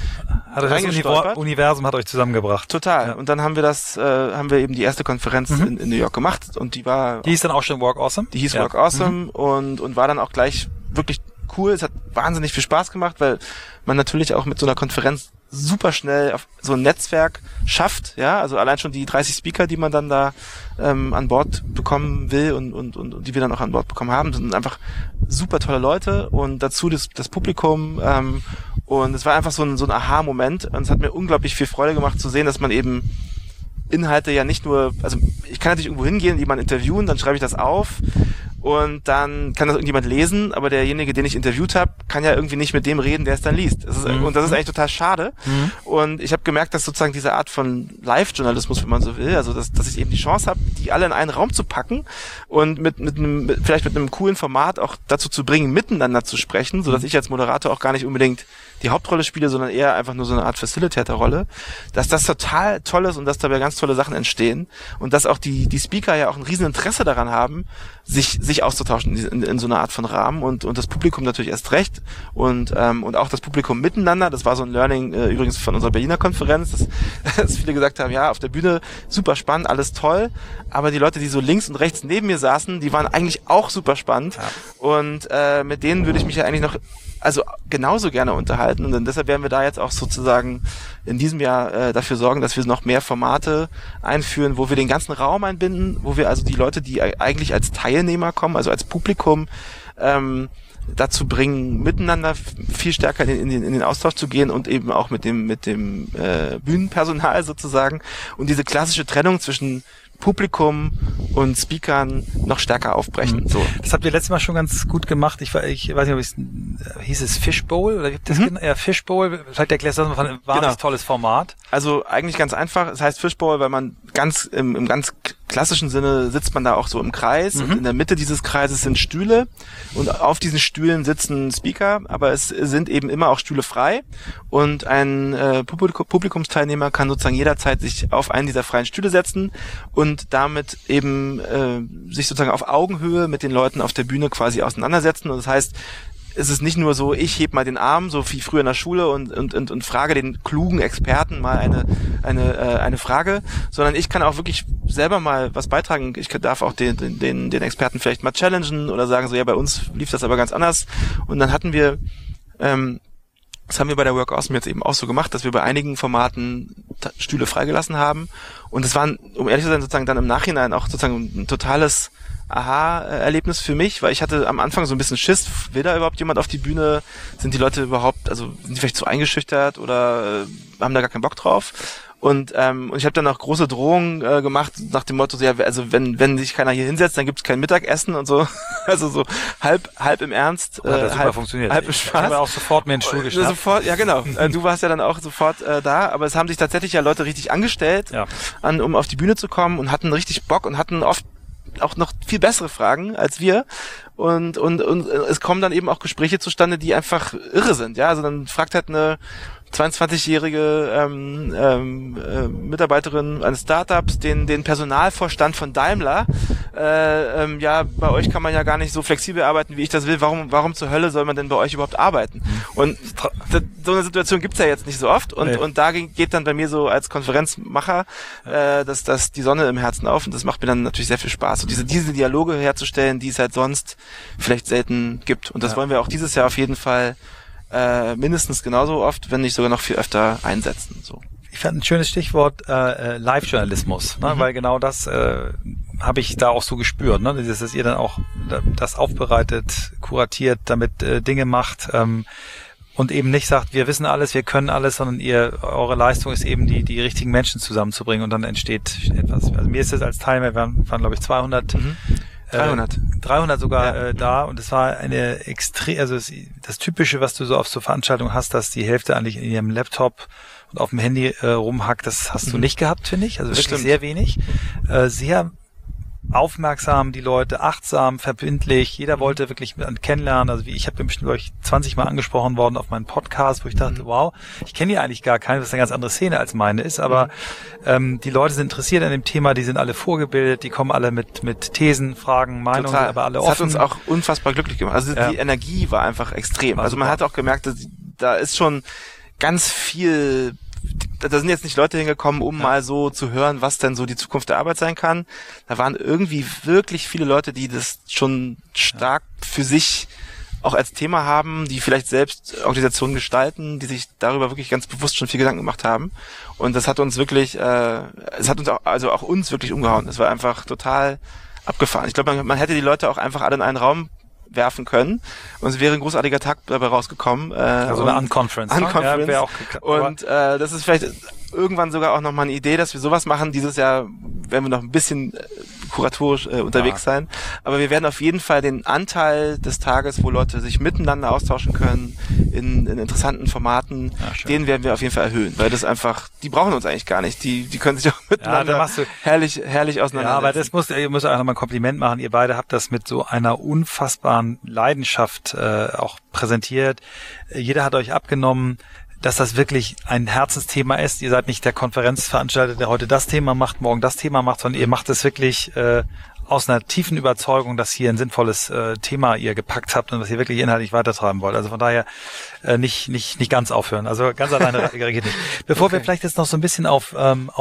das Universum hat euch zusammengebracht. Total. Ja. Und dann haben wir eben die erste Konferenz in New York gemacht, und die hieß dann auch schon Work Awesome? Die hieß Work Awesome und war dann auch gleich wirklich cool. Es hat wahnsinnig viel Spaß gemacht, weil man natürlich auch mit so einer Konferenz super schnell auf so ein Netzwerk schafft, ja, also allein schon die 30 Speaker, die man dann da an Bord bekommen will und die wir dann auch an Bord bekommen haben, sind einfach super tolle Leute, und dazu das Publikum, und es war einfach so ein Aha-Moment, und es hat mir unglaublich viel Freude gemacht zu sehen, dass man eben Inhalte ja nicht nur, also ich kann natürlich irgendwo hingehen, jemanden interviewen, dann schreibe ich das auf, und dann kann das irgendjemand lesen, aber derjenige, den ich interviewt habe, kann ja irgendwie nicht mit dem reden, der es dann liest. Und das ist eigentlich total schade. Und ich habe gemerkt, dass sozusagen diese Art von Live-Journalismus, wenn man so will, also dass ich eben die Chance habe, die alle in einen Raum zu packen und vielleicht mit einem coolen Format auch dazu zu bringen, miteinander zu sprechen, sodass ich als Moderator auch gar nicht unbedingt die Hauptrolle spiele, sondern eher einfach nur so eine Art Facilitator-Rolle, dass das total toll ist und dass dabei ganz tolle Sachen entstehen und dass auch die Speaker ja auch ein riesen Interesse daran haben, sich auszutauschen in so einer Art von Rahmen und das Publikum natürlich erst recht und auch das Publikum miteinander. Das war so ein Learning übrigens von unserer Berliner Konferenz, dass viele gesagt haben, ja, auf der Bühne super spannend, alles toll, aber die Leute, die so links und rechts neben mir saßen, die waren eigentlich auch super spannend und mit denen würde ich mich ja eigentlich noch genauso gerne unterhalten und deshalb werden wir da jetzt auch sozusagen in diesem Jahr dafür sorgen, dass wir noch mehr Formate einführen, wo wir den ganzen Raum einbinden, wo wir also die Leute, die eigentlich als Teilnehmer kommen, also als Publikum, dazu bringen, miteinander viel stärker in den Austausch zu gehen und eben auch mit dem Bühnenpersonal sozusagen und diese klassische Trennung zwischen Publikum und Speakern noch stärker aufbrechen. So. Das habt ihr letztes Mal schon ganz gut gemacht. Ich weiß nicht, ob hieß es Fishbowl oder wie habt ihr das genannt? Ja, Fishbowl. Vielleicht erklärst du das mal, ein wahnsinnig tolles Format. Also eigentlich ganz einfach. Es heißt Fishbowl, weil man im ganz klassischen Sinne sitzt man da auch so im Kreis und in der Mitte dieses Kreises sind Stühle und auf diesen Stühlen sitzen Speaker, aber es sind eben immer auch Stühle frei und ein Publikumsteilnehmer kann sozusagen jederzeit sich auf einen dieser freien Stühle setzen und damit eben sich sozusagen auf Augenhöhe mit den Leuten auf der Bühne quasi auseinandersetzen und das heißt, es ist nicht nur so, ich heb mal den Arm, so wie früher in der Schule und frage den klugen Experten mal eine Frage, sondern ich kann auch wirklich selber mal was beitragen. Ich darf auch den Experten vielleicht mal challengen oder sagen so, ja, bei uns lief das aber ganz anders. Und dann hatten wir, das haben wir bei der Work Awesome jetzt eben auch so gemacht, dass wir bei einigen Formaten Stühle freigelassen haben. Und es waren, um ehrlich zu sein, sozusagen dann im Nachhinein auch sozusagen ein totales Aha-Erlebnis für mich, weil ich hatte am Anfang so ein bisschen Schiss, will da überhaupt jemand auf die Bühne? Sind die Leute überhaupt, also sind die vielleicht zu eingeschüchtert oder haben da gar keinen Bock drauf? Und ich habe dann auch große Drohungen gemacht nach dem Motto, ja, also wenn sich keiner hier hinsetzt, dann gibt's kein Mittagessen und so. Also so halb im Ernst, hat super funktioniert. Halb im Spaß. Ich habe auch sofort mir einen Stuhl geschnappt. Sofort, ja genau. Du warst ja dann auch sofort da, aber es haben sich tatsächlich ja Leute richtig angestellt, um auf die Bühne zu kommen und hatten richtig Bock und hatten oft auch noch viel bessere Fragen als wir und es kommen dann eben auch Gespräche zustande, die einfach irre sind, ja, also dann fragt halt eine 22-jährige Mitarbeiterin eines Startups den Personalvorstand von Daimler, ja, bei euch kann man ja gar nicht so flexibel arbeiten, wie ich das will, warum zur Hölle soll man denn bei euch überhaupt arbeiten? Und so eine Situation gibt's ja jetzt nicht so oft und da geht dann bei mir so als Konferenzmacher dass die Sonne im Herzen auf und das macht mir dann natürlich sehr viel Spaß. Und diese Dialoge herzustellen, die es halt sonst vielleicht selten gibt. Und das wollen wir auch dieses Jahr auf jeden Fall mindestens genauso oft, wenn nicht sogar noch viel öfter einsetzen. So. Ich fand ein schönes Stichwort Live-Journalismus, ne? Weil genau das habe ich da auch so gespürt, ne? Dass ihr dann auch das aufbereitet, kuratiert, damit Dinge macht und eben nicht sagt, wir wissen alles, wir können alles, sondern eure Leistung ist eben die richtigen Menschen zusammenzubringen und dann entsteht etwas. Also mir ist es als Teilnehmer, waren glaube ich 200 300 sogar da und es war eine das Typische, was du so auf so Veranstaltungen hast, dass die Hälfte eigentlich in ihrem Laptop und auf dem Handy rumhackt, das hast du nicht gehabt, finde ich, also wirklich sehr wenig, sehr aufmerksam, die Leute achtsam, verbindlich, jeder wollte wirklich kennenlernen, also ich habe bestimmt, glaube ich, 20 Mal angesprochen worden auf meinen Podcast, wo ich dachte, wow, ich kenne hier eigentlich gar keine, das ist eine ganz andere Szene als meine ist, aber die Leute sind interessiert an dem Thema, die sind alle vorgebildet, die kommen alle mit Thesen, Fragen, Meinungen, aber alle offen. Das hat uns auch unfassbar glücklich gemacht, also die Energie war einfach extrem, also man hat auch gemerkt, da ist schon ganz viel, da sind jetzt nicht Leute hingekommen, um mal so zu hören, was denn so die Zukunft der Arbeit sein kann. Da waren irgendwie wirklich viele Leute, die das schon stark für sich auch als Thema haben, die vielleicht selbst Organisationen gestalten, die sich darüber wirklich ganz bewusst schon viel Gedanken gemacht haben. Und das hat uns wirklich, es hat uns auch uns wirklich umgehauen. Es war einfach total abgefahren. Ich glaube, man hätte die Leute auch einfach alle in einen Raum werfen können und es wäre ein großartiger Tag dabei rausgekommen. Also eine Unconference. Ja, wäre auch und das ist vielleicht irgendwann sogar auch nochmal eine Idee, dass wir sowas machen. Dieses Jahr werden wir noch ein bisschen kuratorisch unterwegs sein. Aber wir werden auf jeden Fall den Anteil des Tages, wo Leute sich miteinander austauschen können, in interessanten Formaten, den werden wir auf jeden Fall erhöhen, weil das einfach, die brauchen uns eigentlich gar nicht. Die können sich auch miteinander herrlich auseinandersetzen. Ja, aber das ihr müsst auch nochmal ein Kompliment machen. Ihr beide habt das mit so einer unfassbaren Leidenschaft auch präsentiert. Jeder hat euch abgenommen, dass das wirklich ein Herzensthema ist. Ihr seid nicht der Konferenzveranstalter, der heute das Thema macht, morgen das Thema macht, sondern ihr macht es wirklich aus einer tiefen Überzeugung, dass hier ein sinnvolles Thema ihr gepackt habt und was ihr wirklich inhaltlich weitertreiben wollt. Also von daher nicht ganz aufhören. Also ganz alleine geht nicht. Bevor wir vielleicht jetzt noch so ein bisschen auf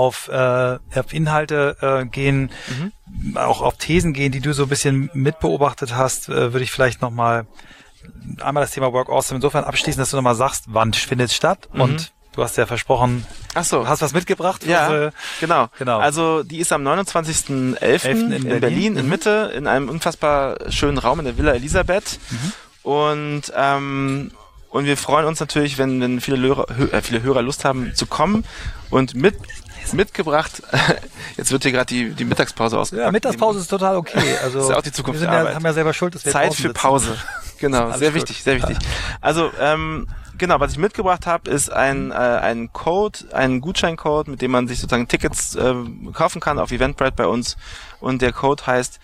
Inhalte gehen, auch auf Thesen gehen, die du so ein bisschen mitbeobachtet hast, würde ich vielleicht nochmal einmal das Thema Work Awesome insofern abschließen, dass du nochmal sagst, wann findet es statt und du hast ja versprochen, du hast was mitgebracht. Ja, genau. Also die ist am 29.11. in Berlin, in Mitte, in einem unfassbar schönen Raum in der Villa Elisabeth. Und wir freuen uns natürlich, wenn viele Hörer Lust haben zu kommen und mitgebracht. Jetzt wird hier gerade die Mittagspause ausgepackt. Ja, Mittagspause ist total okay. Also das ist auch die Zukunft der Arbeit. Haben ja selber Schuld, dass wir Zeit für Pause. Genau, sehr wichtig. Also was ich mitgebracht habe, ist ein Code, ein Gutscheincode, mit dem man sich sozusagen Tickets kaufen kann auf Eventbrite bei uns. Und der Code heißt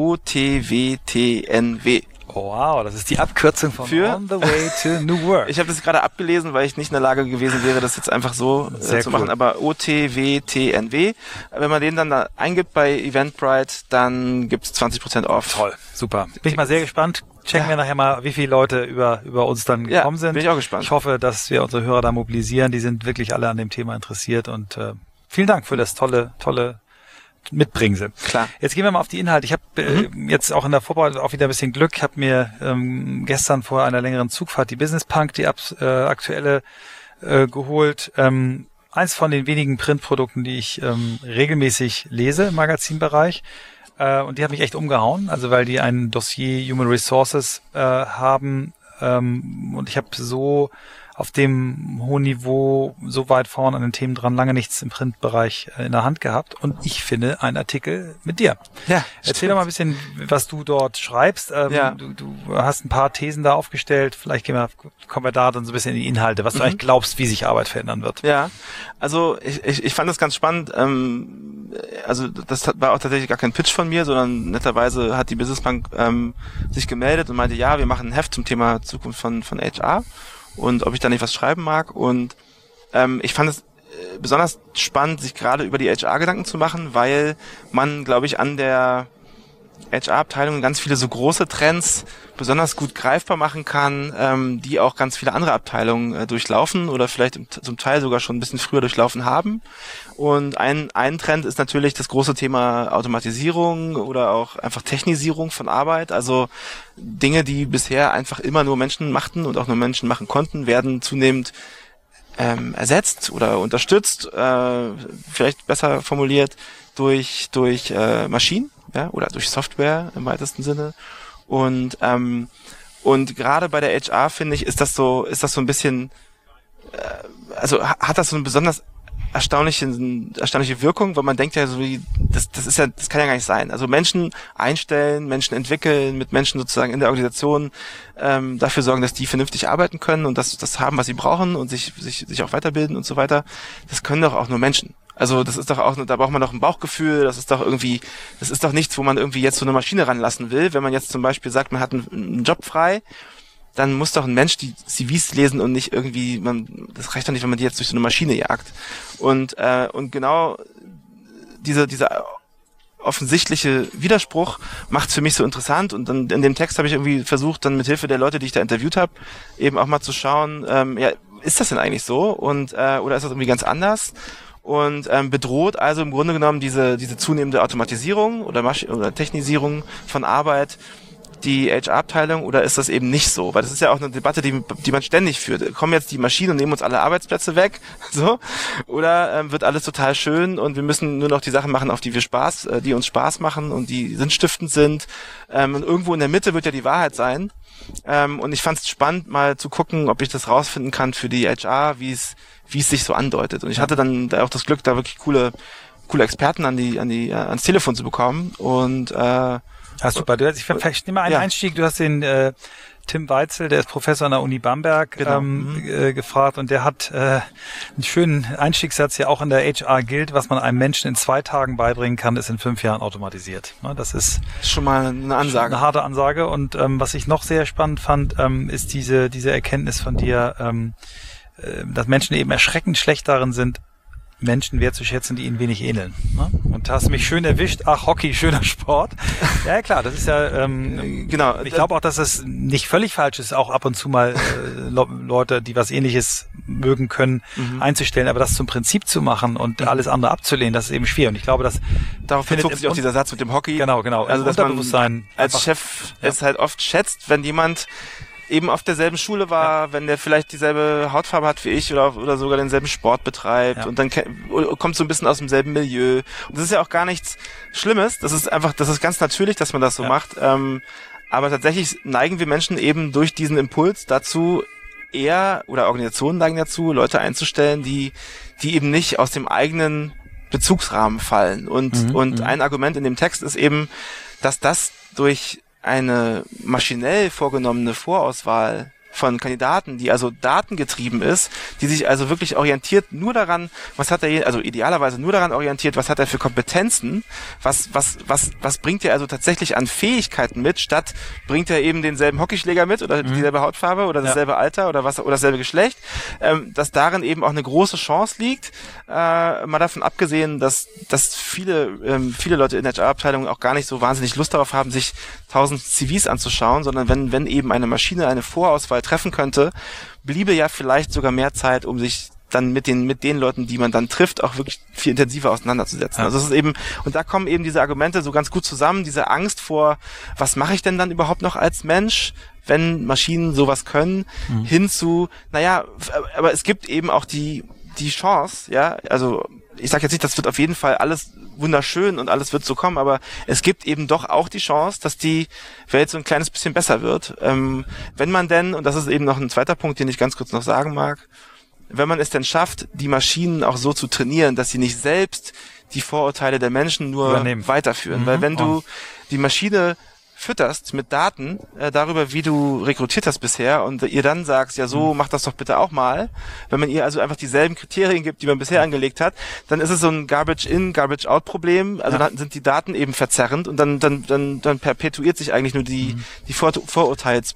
OTWTNW. Oh, wow, das ist die Abkürzung von On the Way to New Work. Ich habe das gerade abgelesen, weil ich nicht in der Lage gewesen wäre, das jetzt einfach so zu machen. Aber OTWTNW, wenn man den dann da eingibt bei Eventbrite, dann gibt's 20% off. Toll, super. Bin ich mal sehr gespannt. Checken wir nachher mal, wie viele Leute über uns dann gekommen sind. Bin ich auch gespannt. Ich hoffe, dass wir unsere Hörer da mobilisieren. Die sind wirklich alle an dem Thema interessiert und vielen Dank für das tolle Mitbringsel. Klar. Jetzt gehen wir mal auf die Inhalte. Ich habe jetzt auch in der Vorbereitung auch wieder ein bisschen Glück. Ich habe mir gestern vor einer längeren Zugfahrt die Business Punk, die aktuelle, geholt. Eins von den wenigen Printprodukten, die ich regelmäßig lese im Magazinbereich. Und die hat mich echt umgehauen, also weil die ein Dossier Human Resources haben. Und ich habe so auf dem hohen Niveau so weit vorn an den Themen dran lange nichts im Printbereich in der Hand gehabt und ich finde einen Artikel mit dir. Ja, erzähl doch mal ein bisschen, was du dort schreibst. Du hast ein paar Thesen da aufgestellt, vielleicht kommen wir da dann so ein bisschen in die Inhalte, was du eigentlich glaubst, wie sich Arbeit verändern wird. Ja, also ich fand das ganz spannend. Also das war auch tatsächlich gar kein Pitch von mir, sondern netterweise hat die Business Punk sich gemeldet und meinte, ja, wir machen ein Heft zum Thema Zukunft von HR. Und ob ich da nicht was schreiben mag. Und ich fand es besonders spannend, sich gerade über die HR-Gedanken zu machen, weil man, glaube ich, an der HR-Abteilung ganz viele so große Trends besonders gut greifbar machen kann, die auch ganz viele andere Abteilungen durchlaufen oder vielleicht zum Teil sogar schon ein bisschen früher durchlaufen haben. Und ein Trend ist natürlich das große Thema Automatisierung oder auch einfach Technisierung von Arbeit. Also Dinge, die bisher einfach immer nur Menschen machten und auch nur Menschen machen konnten, werden zunehmend ersetzt oder unterstützt, vielleicht besser formuliert, durch Maschinen, ja, oder durch Software im weitesten Sinne. Und gerade bei der HR, finde ich, ist das so ein bisschen, also hat das so eine besonders erstaunliche Wirkung, weil man denkt ja so wie, das kann ja gar nicht sein. Also Menschen einstellen, Menschen entwickeln, mit Menschen sozusagen in der Organisation dafür sorgen, dass die vernünftig arbeiten können und das haben, was sie brauchen und sich auch weiterbilden und so weiter. Das können doch auch nur Menschen. Also das ist doch auch, da braucht man doch ein Bauchgefühl, das ist doch nichts, wo man irgendwie jetzt so eine Maschine ranlassen will. Wenn man jetzt zum Beispiel sagt, man hat einen Job frei, dann muss doch ein Mensch die CVs lesen und nicht irgendwie, das reicht doch nicht, wenn man die jetzt durch so eine Maschine jagt. Und genau dieser offensichtliche Widerspruch macht's für mich so interessant. Und dann in dem Text habe ich irgendwie versucht, dann mit Hilfe der Leute, die ich da interviewt habe, eben auch mal zu schauen, ist das denn eigentlich so? Und oder ist das irgendwie ganz anders? Und bedroht also im Grunde genommen diese zunehmende Automatisierung oder Technisierung von Arbeit die HR-Abteilung, oder ist das eben nicht so? Weil das ist ja auch eine Debatte, die man ständig führt. Kommen jetzt die Maschinen und nehmen uns alle Arbeitsplätze weg? So? Oder wird alles total schön und wir müssen nur noch die Sachen machen, auf die die uns Spaß machen und die sinnstiftend sind. Und irgendwo in der Mitte wird ja die Wahrheit sein. Und ich fand es spannend, mal zu gucken, ob ich das rausfinden kann für die HR, wie es sich so andeutet. Und ich hatte dann da auch das Glück, da wirklich coole coole Experten ans Telefon zu bekommen und super. Ich nehme mal einen Einstieg. Du hast den Tim Weitzel, der ist Professor an der Uni Bamberg, gefragt und der hat einen schönen Einstiegssatz ja auch in der HR gilt, was man einem Menschen in 2 Tagen beibringen kann, ist in 5 Jahren automatisiert. Das ist schon mal eine Ansage. Eine harte Ansage und was ich noch sehr spannend fand, ist diese Erkenntnis von dir, dass Menschen eben erschreckend schlecht darin sind, Menschen wertzuschätzen, die ihnen wenig ähneln. Ne? Und da hast du mich schön erwischt. Ach, Hockey, schöner Sport. Ja, klar, das ist ja, genau. Ich glaube auch, dass es nicht völlig falsch ist, auch ab und zu mal Leute, die was Ähnliches mögen können, einzustellen. Aber das zum Prinzip zu machen und alles andere abzulehnen, das ist eben schwer. Und ich glaube, dass darauf bezog sich auch dieser Satz mit dem Hockey. Genau. Also, dass man als Chef es halt oft schätzt, wenn jemand eben auf derselben Schule war, wenn der vielleicht dieselbe Hautfarbe hat wie ich oder sogar denselben Sport betreibt und dann kommt so ein bisschen aus demselben Milieu. Und das ist ja auch gar nichts Schlimmes. Das ist ganz natürlich, dass man das so macht. Aber tatsächlich neigen wir Menschen eben durch diesen Impuls dazu, oder Organisationen neigen dazu, Leute einzustellen, die eben nicht aus dem eigenen Bezugsrahmen fallen. Und ein Argument in dem Text ist eben, dass das durch eine maschinell vorgenommene Vorauswahl von Kandidaten, die also datengetrieben ist, die sich also wirklich orientiert nur daran, idealerweise nur daran orientiert, was hat er für Kompetenzen, was bringt er also tatsächlich an Fähigkeiten mit, statt bringt er eben denselben Hockeyschläger mit oder dieselbe Hautfarbe oder dasselbe Alter oder dasselbe Geschlecht, dass darin eben auch eine große Chance liegt, mal davon abgesehen, dass viele Leute in HR-Abteilungen auch gar nicht so wahnsinnig Lust darauf haben, sich 1000 CVs anzuschauen, sondern wenn eben eine Maschine eine Vorauswahl treffen könnte, bliebe ja vielleicht sogar mehr Zeit, um sich dann mit den Leuten, die man dann trifft, auch wirklich viel intensiver auseinanderzusetzen. Ja. Also es ist eben, und da kommen eben diese Argumente so ganz gut zusammen, diese Angst vor, was mache ich denn dann überhaupt noch als Mensch, wenn Maschinen sowas können, hin zu, aber es gibt eben auch die Chance, also ich sage jetzt nicht, das wird auf jeden Fall alles wunderschön und alles wird so kommen, aber es gibt eben doch auch die Chance, dass die Welt so ein kleines bisschen besser wird. Wenn man denn, und das ist eben noch ein zweiter Punkt, den ich ganz kurz noch sagen mag, wenn man es denn schafft, die Maschinen auch so zu trainieren, dass sie nicht selbst die Vorurteile der Menschen nur weiterführen. Weil wenn du die Maschine fütterst mit Daten darüber, wie du rekrutiert hast bisher und ihr dann sagst, mach das doch bitte auch mal, wenn man ihr also einfach dieselben Kriterien gibt, die man bisher angelegt hat, dann ist es so ein Garbage-in, Garbage-out-Problem, also dann sind die Daten eben verzerrend und dann perpetuiert sich eigentlich nur die vorurteilshafte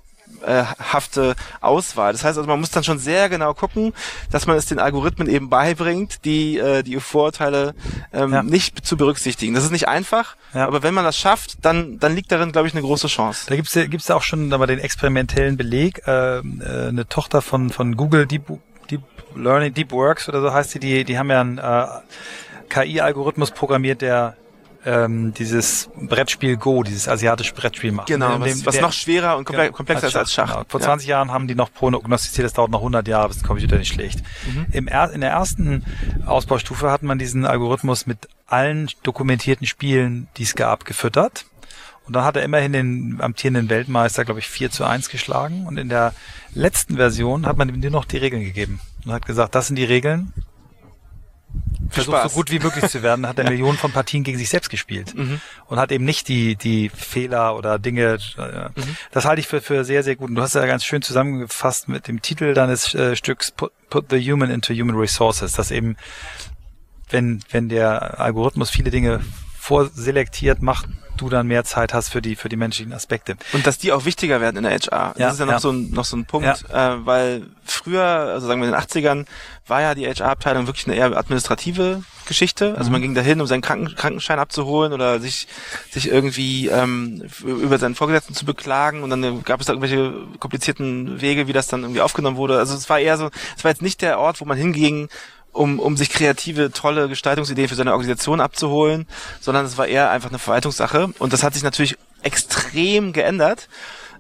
Auswahl. Das heißt also, man muss dann schon sehr genau gucken, dass man es den Algorithmen eben beibringt, die Vorurteile nicht zu berücksichtigen. Das ist nicht einfach, aber wenn man das schafft, dann liegt darin, glaube ich, eine große Chance. Da gibt's auch schon aber den experimentellen Beleg. Eine Tochter von Google, Deep Works oder so heißt die haben ja einen KI-Algorithmus programmiert, der dieses Brettspiel Go, dieses asiatische Brettspiel macht. Genau, was noch schwerer und komplexer ist als Schach. Genau. Vor 20 Jahren haben die noch prognostiziert, das dauert noch 100 Jahre, bis der Computer nicht schlägt. In der ersten Ausbaustufe hat man diesen Algorithmus mit allen dokumentierten Spielen, die es gab, gefüttert. Und dann hat er immerhin den amtierenden Weltmeister, glaube ich, 4:1 geschlagen. Und in der letzten Version hat man ihm nur noch die Regeln gegeben. Und hat gesagt, das sind die Regeln. Versucht so gut wie möglich zu werden, hat er Millionen von Partien gegen sich selbst gespielt und hat eben nicht die Fehler oder Dinge. Das halte ich für sehr, sehr gut. Und du hast ja ganz schön zusammengefasst mit dem Titel deines Stücks Put the Human into Human Resources, dass eben, wenn der Algorithmus viele Dinge vorselektiert, macht du dann mehr Zeit hast für die menschlichen Aspekte. Und dass die auch wichtiger werden in der HR. Das ist ja noch so ein Punkt, weil früher, also sagen wir in den 80ern, war ja die HR-Abteilung wirklich eine eher administrative Geschichte. Also man ging dahin, um seinen Krankenschein abzuholen oder sich irgendwie über seinen Vorgesetzten zu beklagen und dann gab es da irgendwelche komplizierten Wege, wie das dann irgendwie aufgenommen wurde. Also es war jetzt nicht der Ort, wo man hinging, um sich kreative, tolle Gestaltungsideen für seine Organisation abzuholen, sondern es war eher einfach eine Verwaltungssache. Und das hat sich natürlich extrem geändert.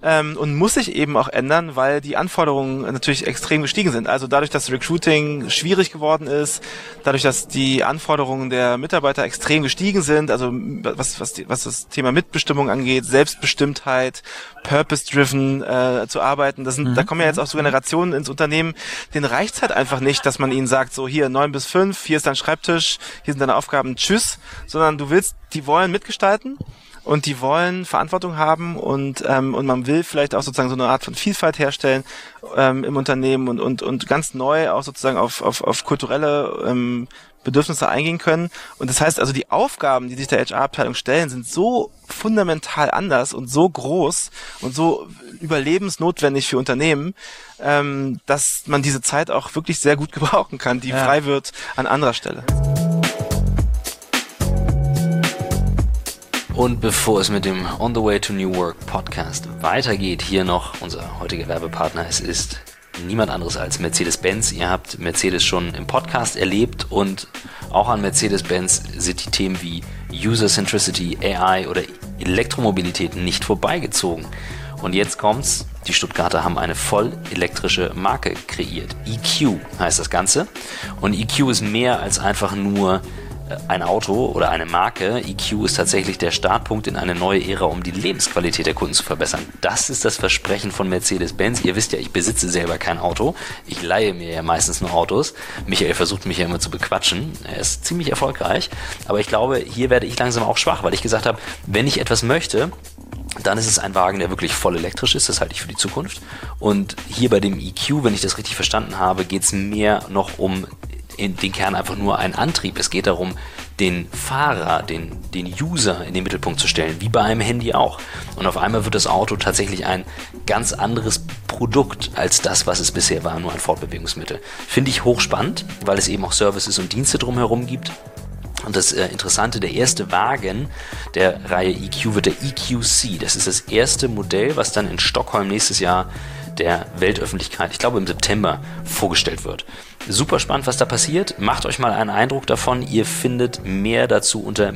und muss sich eben auch ändern, weil die Anforderungen natürlich extrem gestiegen sind. Also dadurch, dass Recruiting schwierig geworden ist, dadurch, dass die Anforderungen der Mitarbeiter extrem gestiegen sind, also was das Thema Mitbestimmung angeht, Selbstbestimmtheit, purpose-driven zu arbeiten, da kommen ja jetzt auch so Generationen ins Unternehmen, denen reicht's halt einfach nicht, dass man ihnen sagt, so hier 9 bis 5, hier ist dein Schreibtisch, hier sind deine Aufgaben, tschüss, sondern die wollen mitgestalten. Und die wollen Verantwortung haben und man will vielleicht auch sozusagen so eine Art von Vielfalt herstellen im Unternehmen und ganz neu auch sozusagen auf kulturelle Bedürfnisse eingehen können. Und das heißt also, die Aufgaben, die sich der HR-Abteilung stellen, sind so fundamental anders und so groß und so überlebensnotwendig für Unternehmen, dass man diese Zeit auch wirklich sehr gut gebrauchen kann, die frei wird an anderer Stelle. Und bevor es mit dem On the Way to New Work Podcast weitergeht, hier noch unser heutiger Werbepartner. Es ist niemand anderes als Mercedes-Benz. Ihr habt Mercedes schon im Podcast erlebt und auch an Mercedes-Benz sind die Themen wie User Centricity, AI oder Elektromobilität nicht vorbeigezogen. Und jetzt kommt's. Die Stuttgarter haben eine voll elektrische Marke kreiert. EQ heißt das Ganze. Und EQ ist mehr als einfach nur ein Auto oder eine Marke. EQ ist tatsächlich der Startpunkt in eine neue Ära, um die Lebensqualität der Kunden zu verbessern. Das ist das Versprechen von Mercedes-Benz. Ihr wisst ja, ich besitze selber kein Auto. Ich leihe mir ja meistens nur Autos. Michael versucht mich ja immer zu bequatschen. Er ist ziemlich erfolgreich. Aber ich glaube, hier werde ich langsam auch schwach, weil ich gesagt habe, wenn ich etwas möchte, dann ist es ein Wagen, der wirklich voll elektrisch ist. Das halte ich für die Zukunft. Und hier bei dem EQ, wenn ich das richtig verstanden habe, geht es mehr noch um in den Kern einfach nur ein Antrieb. Es geht darum, den Fahrer, den User in den Mittelpunkt zu stellen, wie bei einem Handy auch. Und auf einmal wird das Auto tatsächlich ein ganz anderes Produkt als das, was es bisher war, nur ein Fortbewegungsmittel. Finde ich hochspannend, weil es eben auch Services und Dienste drumherum gibt. Und das Interessante, der erste Wagen der Reihe EQ wird der EQC. Das ist das erste Modell, was dann in Stockholm nächstes Jahr der Weltöffentlichkeit, ich glaube im September, vorgestellt wird. Super spannend, was da passiert. Macht euch mal einen Eindruck davon. Ihr findet mehr dazu unter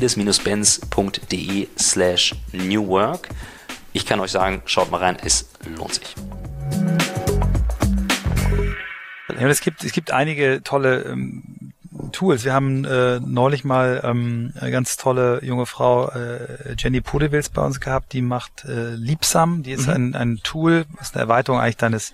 mercedes-benz.de/newwork. Ich kann euch sagen, schaut mal rein, es lohnt sich. Ja, es gibt einige tolle Tools. Wir haben neulich mal eine ganz tolle junge Frau, Jenny Podewils, bei uns gehabt, die macht Liebsam. Die ist ein Tool, was eine Erweiterung eigentlich deines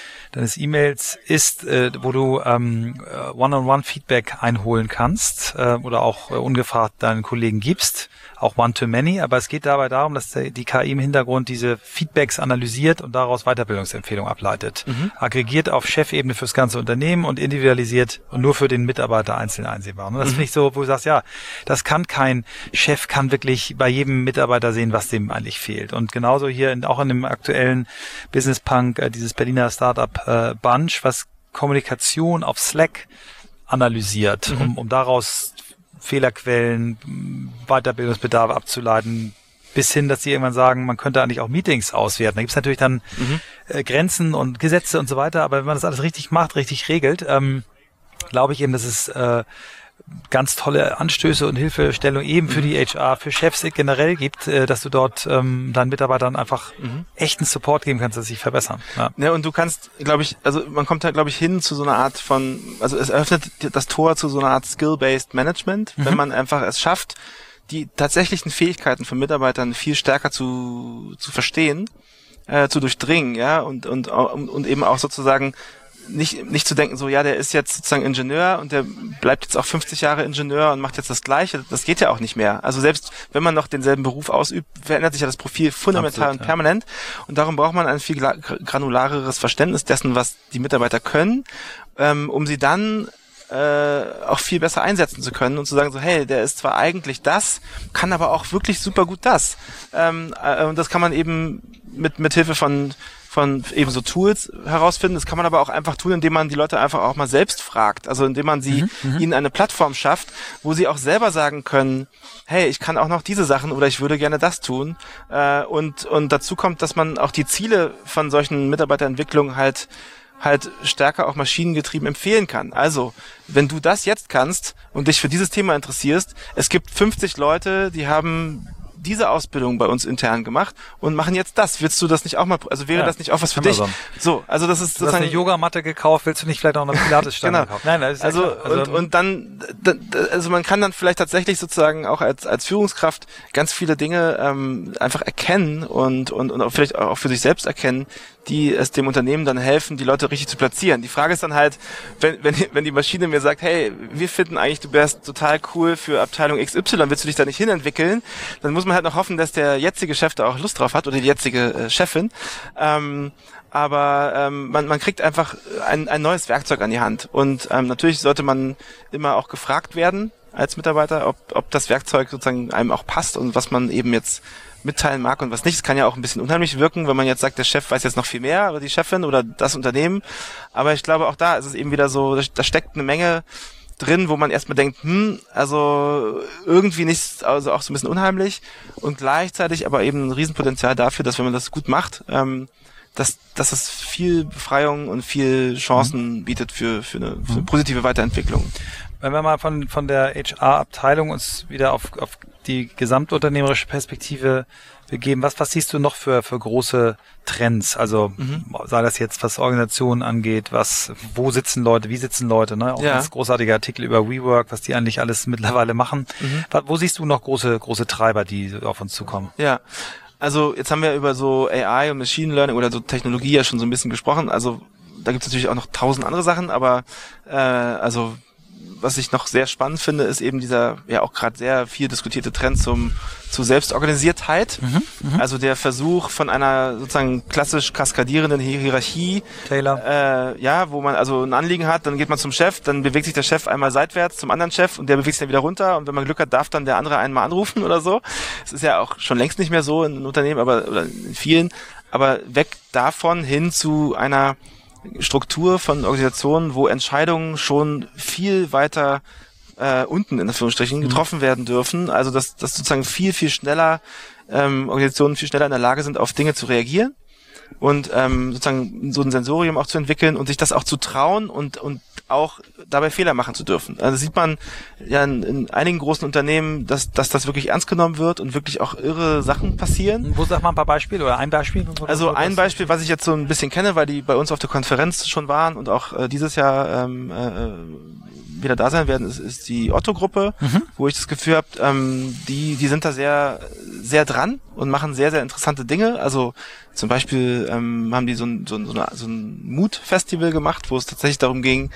E-Mails ist, wo du One-on-One-Feedback einholen kannst oder auch ungefragt deinen Kollegen gibst, auch One-to-Many, aber es geht dabei darum, dass die KI im Hintergrund diese Feedbacks analysiert und daraus Weiterbildungsempfehlungen ableitet. Aggregiert auf Chefebene fürs ganze Unternehmen und individualisiert und nur für den Mitarbeiter einzeln einsehbar. Und das finde ich so, wo du sagst, ja, das kann kein Chef, kann wirklich bei jedem Mitarbeiter sehen, was dem eigentlich fehlt. Und genauso hier auch in dem aktuellen Business Punk, dieses Berliner Startup Bunch, was Kommunikation auf Slack analysiert, um daraus Fehlerquellen, Weiterbildungsbedarf abzuleiten, bis hin, dass sie irgendwann sagen, man könnte eigentlich auch Meetings auswerten. Da gibt es natürlich dann Grenzen und Gesetze und so weiter, aber wenn man das alles richtig macht, richtig regelt, glaube ich eben, dass es ganz tolle Anstöße und Hilfestellung eben für die HR, für Chefs generell gibt, dass du dort deinen Mitarbeitern einfach echten Support geben kannst, dass sie sich verbessern. Ja, und du kannst, glaube ich, also man kommt da, glaube ich, hin zu so einer Art von, also es öffnet das Tor zu so einer Art Skill-Based Management, wenn man einfach es schafft, die tatsächlichen Fähigkeiten von Mitarbeitern viel stärker zu verstehen, zu durchdringen, ja, und eben auch sozusagen nicht zu denken, so, ja, der ist jetzt sozusagen Ingenieur und der bleibt jetzt auch 50 Jahre Ingenieur und macht jetzt das Gleiche. Das geht ja auch nicht mehr. Also selbst wenn man noch denselben Beruf ausübt, verändert sich ja das Profil fundamental und permanent. Und darum braucht man ein viel granulareres Verständnis dessen, was die Mitarbeiter können, um sie dann auch viel besser einsetzen zu können und zu sagen so, hey, der ist zwar eigentlich das, kann aber auch wirklich super gut das. Und das kann man eben mit Hilfe von eben so Tools herausfinden. Das kann man aber auch einfach tun, indem man die Leute einfach auch mal selbst fragt. Also indem man ihnen eine Plattform schafft, wo sie auch selber sagen können, hey, ich kann auch noch diese Sachen oder ich würde gerne das tun. Und dazu kommt, dass man auch die Ziele von solchen Mitarbeiterentwicklungen halt stärker auch maschinengetrieben empfehlen kann. Also, wenn du das jetzt kannst und dich für dieses Thema interessierst, es gibt 50 Leute, die haben diese Ausbildung bei uns intern gemacht und machen jetzt das. Willst du das nicht auch mal, also wäre das nicht auch was für dich? So, also das ist sozusagen... Du hast eine Yogamatte gekauft, willst du nicht vielleicht auch eine Pilatesstange kaufen? Nein, das ist und dann, also man kann dann vielleicht tatsächlich sozusagen auch als Führungskraft ganz viele Dinge einfach erkennen und auch vielleicht auch für sich selbst erkennen, die es dem Unternehmen dann helfen, die Leute richtig zu platzieren. Die Frage ist dann halt, wenn die Maschine mir sagt, hey, wir finden eigentlich, du wärst total cool für Abteilung XY, willst du dich da nicht hinentwickeln? Dann muss man halt noch hoffen, dass der jetzige Chef da auch Lust drauf hat oder die jetzige Chefin. Aber man kriegt einfach ein neues Werkzeug an die Hand. Und natürlich sollte man immer auch gefragt werden als Mitarbeiter, ob das Werkzeug sozusagen einem auch passt und was man eben jetzt mitteilen mag und was nicht. Es kann ja auch ein bisschen unheimlich wirken, wenn man jetzt sagt, der Chef weiß jetzt noch viel mehr oder die Chefin oder das Unternehmen. Aber ich glaube, auch da ist es eben wieder so, da steckt eine Menge drin, wo man erstmal denkt, also irgendwie nichts, also auch so ein bisschen unheimlich und gleichzeitig aber eben ein Riesenpotenzial dafür, dass wenn man das gut macht, dass es viel Befreiung und viel Chancen bietet für eine positive Weiterentwicklung. Wenn wir mal von der HR-Abteilung uns wieder auf die gesamtunternehmerische Perspektive begeben, was siehst du noch für große Trends? Also sei das jetzt, was Organisationen angeht, wo sitzen Leute, wie sitzen Leute, ne? Auch ein ganz großartiger Artikel über WeWork, was die eigentlich alles mittlerweile machen. Wo siehst du noch große Treiber, die auf uns zukommen? Ja. Also jetzt haben wir über so AI und Machine Learning oder so Technologie ja schon so ein bisschen gesprochen. Also da gibt es natürlich auch noch 1000 andere Sachen, aber also was ich noch sehr spannend finde, ist eben dieser ja auch gerade sehr viel diskutierte Trend zu Selbstorganisiertheit. Also der Versuch von einer sozusagen klassisch kaskadierenden Hierarchie, Taylor. Wo man also ein Anliegen hat, dann geht man zum Chef, dann bewegt sich der Chef einmal seitwärts zum anderen Chef und der bewegt sich dann wieder runter und wenn man Glück hat, darf dann der andere einen mal anrufen oder so. Es ist ja auch schon längst nicht mehr so in Unternehmen, oder in vielen, aber weg davon hin zu einer Struktur von Organisationen, wo Entscheidungen schon viel weiter unten in Anführungsstrichen getroffen werden dürfen. Also dass sozusagen viel, viel schneller Organisationen viel schneller in der Lage sind, auf Dinge zu reagieren und sozusagen so ein Sensorium auch zu entwickeln und sich das auch zu trauen und auch dabei Fehler machen zu dürfen. Also sieht man ja in einigen großen Unternehmen, dass das wirklich ernst genommen wird und wirklich auch irre Sachen passieren. Wo sag mal ein paar Beispiele oder ein Beispiel? Also ein Beispiel, was ich jetzt so ein bisschen kenne, weil die bei uns auf der Konferenz schon waren und auch dieses Jahr wieder da sein werden, ist die Otto-Gruppe, wo ich das Gefühl habe, die sind da sehr, sehr dran und machen sehr, sehr interessante Dinge. Also zum Beispiel haben die so ein Mut-Festival gemacht, wo es tatsächlich darum ging,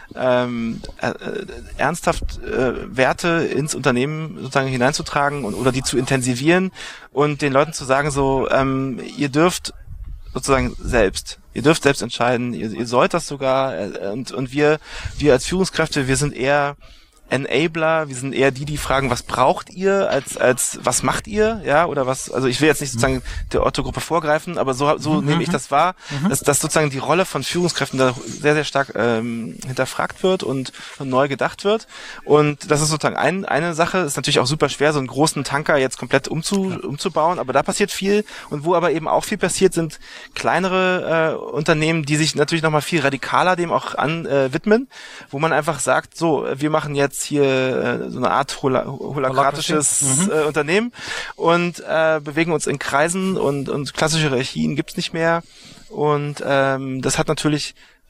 ernsthaft Werte ins Unternehmen sozusagen hineinzutragen oder die zu intensivieren und den Leuten zu sagen, so ihr dürft sozusagen selbst entscheiden, ihr sollt das sogar und wir als Führungskräfte, wir sind eher Enabler, wir sind eher die fragen, was braucht ihr als was macht ihr, ja, oder was, also ich will jetzt nicht sozusagen der Otto-Gruppe vorgreifen, aber so nehme ich das wahr, dass sozusagen die Rolle von Führungskräften da sehr, sehr stark hinterfragt wird und neu gedacht wird und das ist sozusagen eine Sache, ist natürlich auch super schwer, so einen großen Tanker jetzt komplett umzubauen, aber da passiert viel und wo aber eben auch viel passiert, sind kleinere Unternehmen, die sich natürlich nochmal viel radikaler dem auch widmen, wo man einfach sagt, so, wir machen jetzt hier so eine Art holakratisches Unternehmen und bewegen uns in Kreisen und klassische Hierarchien gibt's nicht mehr und das hat natürlich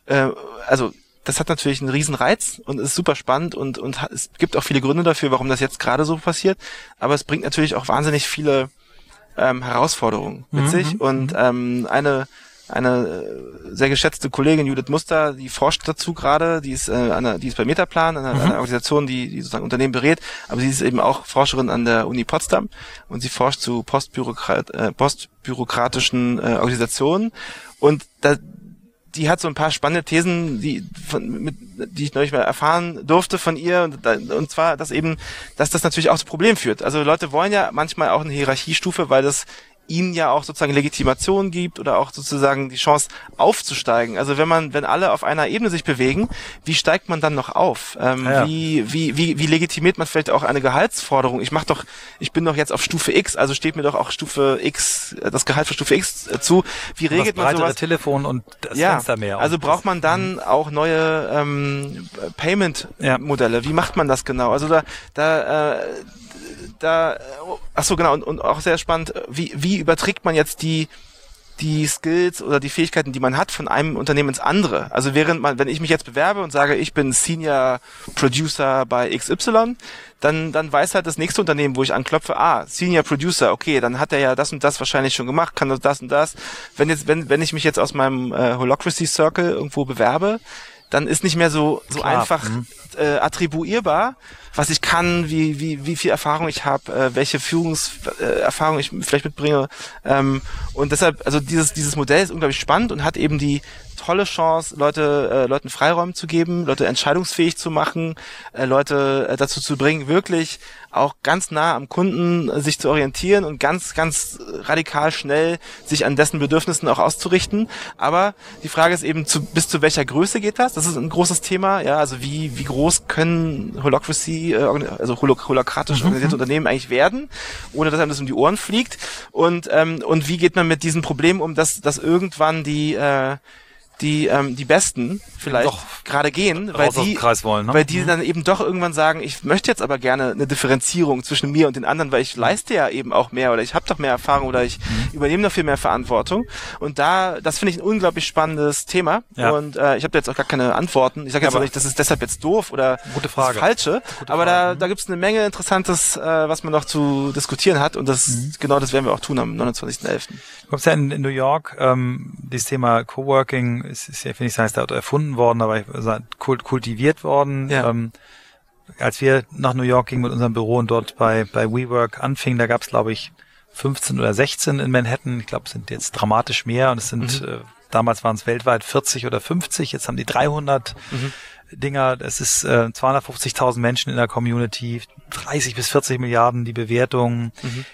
einen riesen Reiz und ist super spannend und es gibt auch viele Gründe dafür, warum das jetzt gerade so passiert, aber es bringt natürlich auch wahnsinnig viele Herausforderungen mit sich und eine sehr geschätzte Kollegin, Judith Muster, die forscht dazu gerade, die ist bei Metaplan, einer Organisation, die sozusagen Unternehmen berät, aber sie ist eben auch Forscherin an der Uni Potsdam und sie forscht zu postbürokratischen Organisationen und die hat so ein paar spannende Thesen, die ich neulich mal erfahren durfte von ihr und zwar, dass das natürlich auch zu Problemen führt. Also Leute wollen ja manchmal auch eine Hierarchiestufe, weil das ihnen ja auch sozusagen Legitimation gibt oder auch sozusagen die Chance aufzusteigen. Also wenn alle auf einer Ebene sich bewegen, wie steigt man dann noch auf? Wie legitimiert man vielleicht auch eine Gehaltsforderung? Ich bin doch jetzt auf Stufe X, also steht mir doch auch Stufe X, das Gehalt für Stufe X zu. Wie regelt man sowas? Telefon und das Fenster mehr. Also braucht man dann auch neue Payment-Modelle. Wie macht man das genau? Also ach so, genau, und auch sehr spannend, wie überträgt man jetzt die Skills oder die Fähigkeiten, die man hat, von einem Unternehmen ins andere? Also wenn ich mich jetzt bewerbe und sage, ich bin Senior Producer bei XY, dann weiß halt das nächste Unternehmen, wo ich anklopfe, Senior Producer, okay, dann hat er ja das und das wahrscheinlich schon gemacht, kann das und das. Wenn ich mich jetzt aus meinem Holacracy Circle irgendwo bewerbe, dann ist nicht mehr so einfach attribuierbar, was ich kann, wie viel Erfahrung ich habe, welche Führungserfahrung ich vielleicht mitbringe. Und deshalb, also dieses Modell ist unglaublich spannend und hat eben die tolle Chance, Leuten Freiräume zu geben, Leute entscheidungsfähig zu machen, Leute dazu zu bringen, wirklich auch ganz nah am Kunden sich zu orientieren und ganz, ganz radikal schnell sich an dessen Bedürfnissen auch auszurichten. Aber die Frage ist eben, bis zu welcher Größe geht das? Das ist ein großes Thema. Ja, also wie groß können Holacracy, also holokratisch organisierte Unternehmen eigentlich werden, ohne dass einem das um die Ohren fliegt? Und wie geht man mit diesen Problemen um, dass irgendwann die Besten vielleicht gerade gehen, weil die dann eben doch irgendwann sagen, ich möchte jetzt aber gerne eine Differenzierung zwischen mir und den anderen, weil ich leiste ja eben auch mehr oder ich habe doch mehr Erfahrung oder ich übernehme doch viel mehr Verantwortung. Und das finde ich ein unglaublich spannendes Thema. Ja. Und ich habe da jetzt auch gar keine Antworten. Ich sage jetzt auch nicht, das ist deshalb jetzt doof oder gute Frage. Das Falsche. Aber da gibt es eine Menge Interessantes, was man noch zu diskutieren hat. Und genau das werden wir auch tun am 29.11. Du kommst ja in New York, dieses Thema Coworking ist ja, finde ich, dort erfunden worden, aber kultiviert worden. Ja. Als wir nach New York gingen mit unserem Büro und dort bei WeWork anfingen, da gab es, glaube ich, 15 oder 16 in Manhattan. Ich glaube, es sind jetzt dramatisch mehr und es sind, damals waren es weltweit 40 oder 50, jetzt haben die 300 Dinger. Es ist 250.000 Menschen in der Community, 30 bis 40 Milliarden die Bewertung.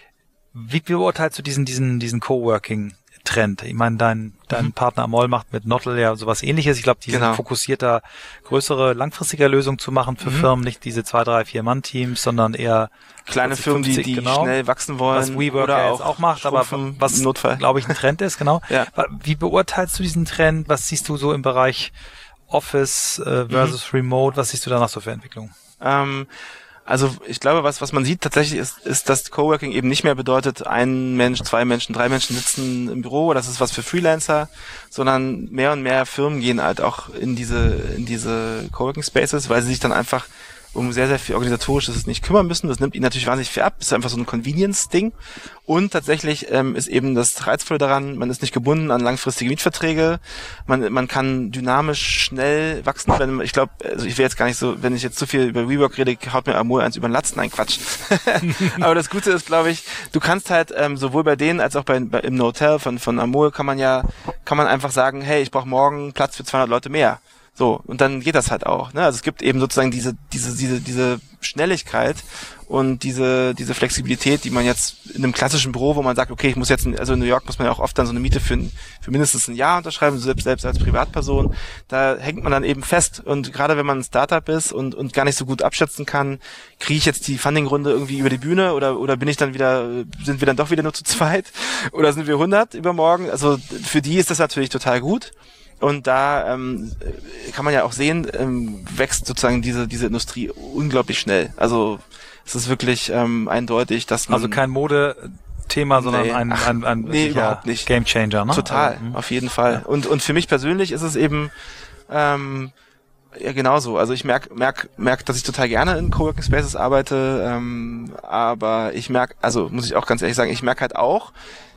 Wie beurteilst du diesen Coworking-Trend? Ich meine, dein Partner Amol macht mit Nottle ja sowas Ähnliches. Ich glaube, die sind fokussierter, größere, langfristiger Lösungen zu machen für Firmen, nicht diese 2, 3, 4 Mann-Teams, sondern eher kleine 40, Firmen, 50, die schnell wachsen wollen. Was WeWork ja jetzt auch macht, aber was, glaube ich, ein Trend ist, genau. Ja. Wie beurteilst du diesen Trend? Was siehst du so im Bereich Office versus Remote? Was siehst du danach so für Entwicklungen? Also ich glaube, was man sieht tatsächlich ist, dass Coworking eben nicht mehr bedeutet, ein Mensch, 2 Menschen, 3 Menschen sitzen im Büro, das ist was für Freelancer, sondern mehr und mehr Firmen gehen halt auch in diese Coworking Spaces, weil sie sich dann einfach um sehr, sehr viel Organisatorisches nicht kümmern müssen. Das nimmt ihnen natürlich wahnsinnig viel ab. Das ist einfach so ein Convenience-Ding. Und tatsächlich ist eben das Reizvolle daran, man ist nicht gebunden an langfristige Mietverträge. Man kann dynamisch schnell wachsen. Ich glaube, also ich will jetzt gar nicht so, wenn ich jetzt zu viel über WeWork rede, haut mir Amol eins über den Latz. Nein, Quatsch. Aber das Gute ist, glaube ich, du kannst halt sowohl bei denen als auch im Hotel von Amol kann man einfach sagen, hey, ich brauche morgen Platz für 200 Leute mehr. So, und dann geht das halt auch, ne? Also es gibt eben sozusagen diese Schnelligkeit und diese Flexibilität, die man jetzt in einem klassischen Büro, wo man sagt, okay, ich muss jetzt, also in New York muss man ja auch oft dann so eine Miete für mindestens ein Jahr unterschreiben, selbst als Privatperson, da hängt man dann eben fest. Und gerade wenn man ein Startup ist und gar nicht so gut abschätzen kann, kriege ich jetzt die Funding-Runde irgendwie über die Bühne oder sind wir dann doch wieder nur zu zweit oder sind wir 100 übermorgen? Also für die ist das natürlich total gut. Und da kann man ja auch sehen, wächst sozusagen diese Industrie unglaublich schnell. Also es ist wirklich eindeutig, dass man... Also kein Modethema, sondern ein überhaupt nicht. Game Changer, ne? Total, auf jeden Fall. Ja. Und für mich persönlich ist es eben ja genauso. Also ich merk, dass ich total gerne in Coworking Spaces arbeite, aber ich muss ich auch ganz ehrlich sagen, ich merke halt auch,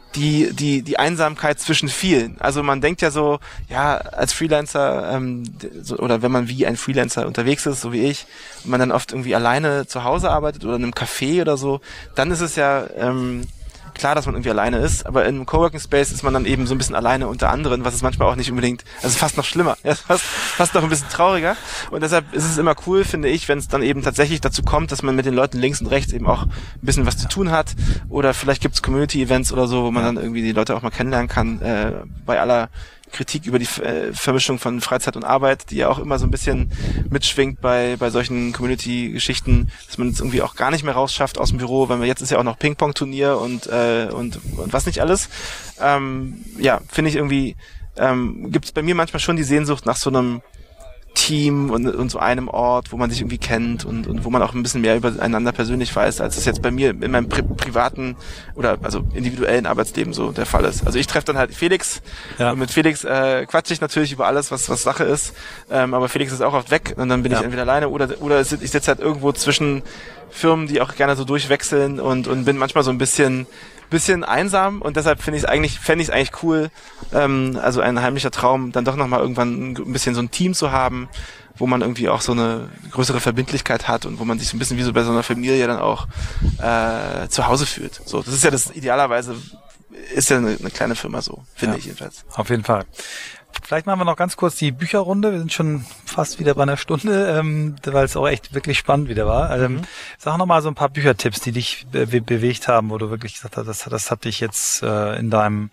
die Einsamkeit zwischen vielen. Also man denkt ja so, ja, als Freelancer oder wenn man wie ein Freelancer unterwegs ist, so wie ich, und man dann oft irgendwie alleine zu Hause arbeitet oder in einem Café oder so, dann ist es ja klar, dass man irgendwie alleine ist, aber in einem Coworking Space ist man dann eben so ein bisschen alleine unter anderen, was ist manchmal auch nicht unbedingt, also fast noch schlimmer, ja, fast noch ein bisschen trauriger. Und deshalb ist es immer cool, finde ich, wenn es dann eben tatsächlich dazu kommt, dass man mit den Leuten links und rechts eben auch ein bisschen was zu tun hat. Oder vielleicht gibt es Community-Events oder so, wo man dann irgendwie die Leute auch mal kennenlernen kann, bei aller Kritik über die Vermischung von Freizeit und Arbeit, die ja auch immer so ein bisschen mitschwingt bei solchen Community-Geschichten, dass man es irgendwie auch gar nicht mehr rausschafft aus dem Büro, weil jetzt ist ja auch noch Ping-Pong-Turnier und was nicht alles. Finde ich irgendwie, gibt es bei mir manchmal schon die Sehnsucht nach so einem Team und so einem Ort, wo man sich irgendwie kennt und wo man auch ein bisschen mehr übereinander persönlich weiß, als das jetzt bei mir in meinem privaten oder also individuellen Arbeitsleben so der Fall ist. Also ich treffe dann halt Felix und mit Felix quatsche ich natürlich über alles, was Sache ist, aber Felix ist auch oft weg und dann bin ich entweder alleine oder ich sitze halt irgendwo zwischen Firmen, die auch gerne so durchwechseln und bin manchmal so ein bisschen einsam und deshalb fände ich es eigentlich cool, also ein heimlicher Traum, dann doch nochmal irgendwann ein bisschen so ein Team zu haben, wo man irgendwie auch so eine größere Verbindlichkeit hat und wo man sich so ein bisschen wie so bei so einer Familie dann auch zu Hause fühlt. So, das ist ja idealerweise ist ja eine kleine Firma so, finde ich jedenfalls. Auf jeden Fall. Vielleicht machen wir noch ganz kurz die Bücherrunde. Wir sind schon fast wieder bei einer Stunde, weil es auch echt wirklich spannend wieder war. Sag noch mal so ein paar Büchertipps, die dich bewegt haben, wo du wirklich gesagt hast, das hat dich jetzt in deinem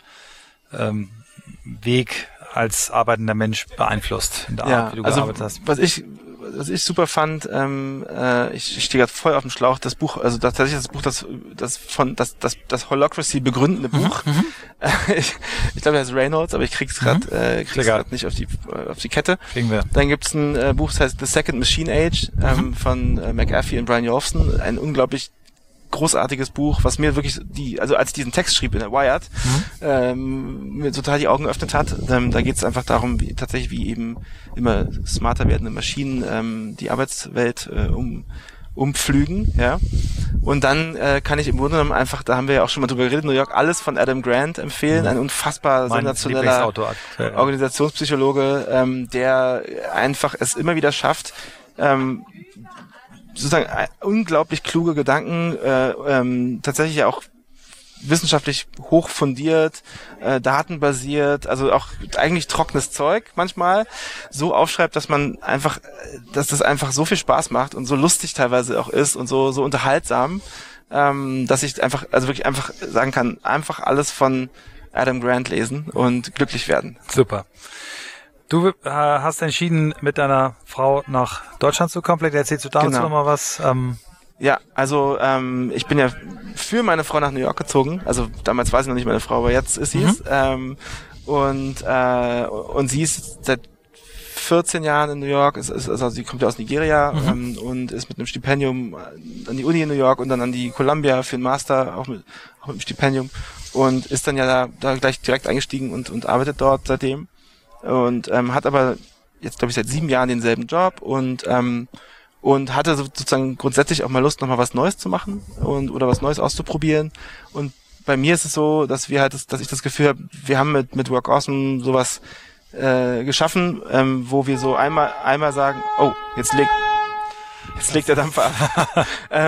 Weg als arbeitender Mensch beeinflusst, in der Art, wie du gearbeitet hast. Was ich super fand, ich stehe gerade voll auf dem Schlauch, das Buch, also tatsächlich das Buch, das Holacracy begründende Buch. Ich glaube, das heißt Reynolds, aber ich krieg's gerade nicht auf die Kette. Kriegen wir. Dann gibt's ein Buch, das heißt The Second Machine Age, von McAfee und Brian Jolfson, ein unglaublich großartiges Buch, was mir wirklich als ich diesen Text schrieb in der Wired, mir total die Augen geöffnet hat. Da geht es einfach darum, wie eben immer smarter werdende Maschinen die Arbeitswelt umpflügen, ja. Und dann kann ich im Grunde genommen einfach, da haben wir ja auch schon mal drüber geredet, New York, alles von Adam Grant empfehlen, ein unfassbar sensationeller Organisationspsychologe, der einfach es immer wieder schafft, sozusagen unglaublich kluge Gedanken, tatsächlich ja auch wissenschaftlich hoch fundiert, datenbasiert, also auch eigentlich trockenes Zeug manchmal, so aufschreibt, dass das einfach so viel Spaß macht und so lustig teilweise auch ist und so unterhaltsam, dass ich wirklich sagen kann, einfach alles von Adam Grant lesen und glücklich werden. Super. Du hast entschieden, mit deiner Frau nach Deutschland zu kommen. Vielleicht erzählst du dazu noch mal was. Ja, also ich bin ja für meine Frau nach New York gezogen. Also damals war sie noch nicht meine Frau, aber jetzt ist sie es. Und sie ist seit 14 Jahren in New York. Also sie kommt ja aus Nigeria und ist mit einem Stipendium an die Uni in New York und dann an die Columbia für einen Master, auch mit einem Stipendium. Und ist dann ja da gleich direkt eingestiegen und arbeitet dort seitdem. Und hat aber jetzt, glaube ich, seit 7 Jahren denselben Job und hatte sozusagen grundsätzlich auch mal Lust, nochmal was Neues zu machen oder was Neues auszuprobieren. Und bei mir ist es so, dass dass ich das Gefühl habe, wir haben mit Work Awesome sowas geschaffen, wo wir so einmal sagen, oh, jetzt legt der Dampfer ab.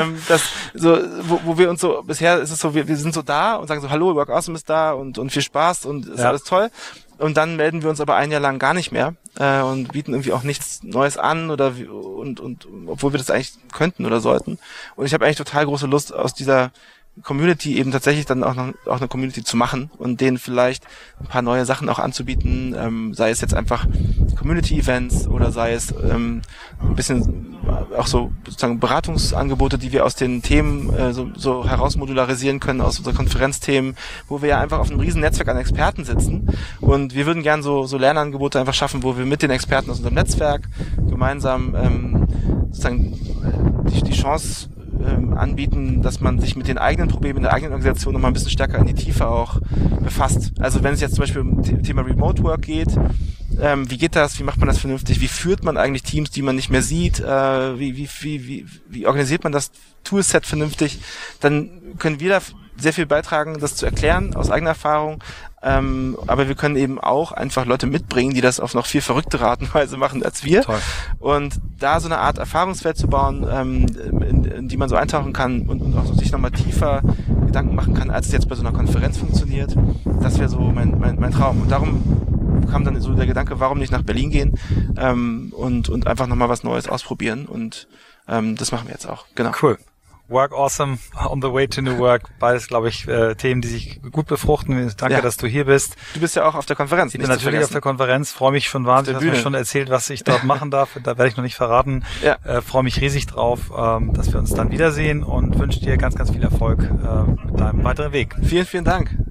Wo wir uns so, bisher ist es so, wir sind so da und sagen so, hallo, Work Awesome ist da und viel Spaß und ist alles toll. Und dann melden wir uns aber ein Jahr lang gar nicht mehr und bieten irgendwie auch nichts Neues an und obwohl wir das eigentlich könnten oder sollten. Und ich habe eigentlich total große Lust, aus dieser Community eben tatsächlich dann auch eine Community zu machen und denen vielleicht ein paar neue Sachen auch anzubieten, sei es jetzt einfach Community-Events oder sei es ein bisschen auch so sozusagen Beratungsangebote, die wir aus den Themen so herausmodularisieren können, aus unseren Konferenzthemen, wo wir ja einfach auf einem riesen Netzwerk an Experten sitzen und wir würden gern so Lernangebote einfach schaffen, wo wir mit den Experten aus unserem Netzwerk gemeinsam sozusagen die Chance anbieten, dass man sich mit den eigenen Problemen in der eigenen Organisation nochmal ein bisschen stärker in die Tiefe auch befasst. Also wenn es jetzt zum Beispiel um das Thema Remote Work geht, wie geht das? Wie macht man das vernünftig? Wie führt man eigentlich Teams, die man nicht mehr sieht? Wie organisiert man das Toolset vernünftig? Dann können wir da sehr viel beitragen, das zu erklären aus eigener Erfahrung. Aber wir können eben auch einfach Leute mitbringen, die das auf noch viel verrücktere Art und Weise machen als wir. Toll. Und da so eine Art Erfahrungswelt zu bauen, in die man so eintauchen kann und auch sich nochmal tiefer Gedanken machen kann, als es jetzt bei so einer Konferenz funktioniert. Das wäre so mein Traum. Und darum kam dann so der Gedanke, warum nicht nach Berlin gehen und einfach nochmal was Neues ausprobieren. Und das machen wir jetzt auch. Genau. Cool. Work Awesome, On the Way to New Work, beides, glaube ich, Themen, die sich gut befruchten. Danke, dass du hier bist. Du bist ja auch auf der Konferenz. Ich bin natürlich auf der Konferenz, freue mich schon wahnsinnig, hast mir schon erzählt, was ich dort machen darf. Da werde ich noch nicht verraten. Ja. Freue mich riesig drauf, dass wir uns dann wiedersehen und wünsche dir ganz, ganz viel Erfolg mit deinem weiteren Weg. Vielen, vielen Dank.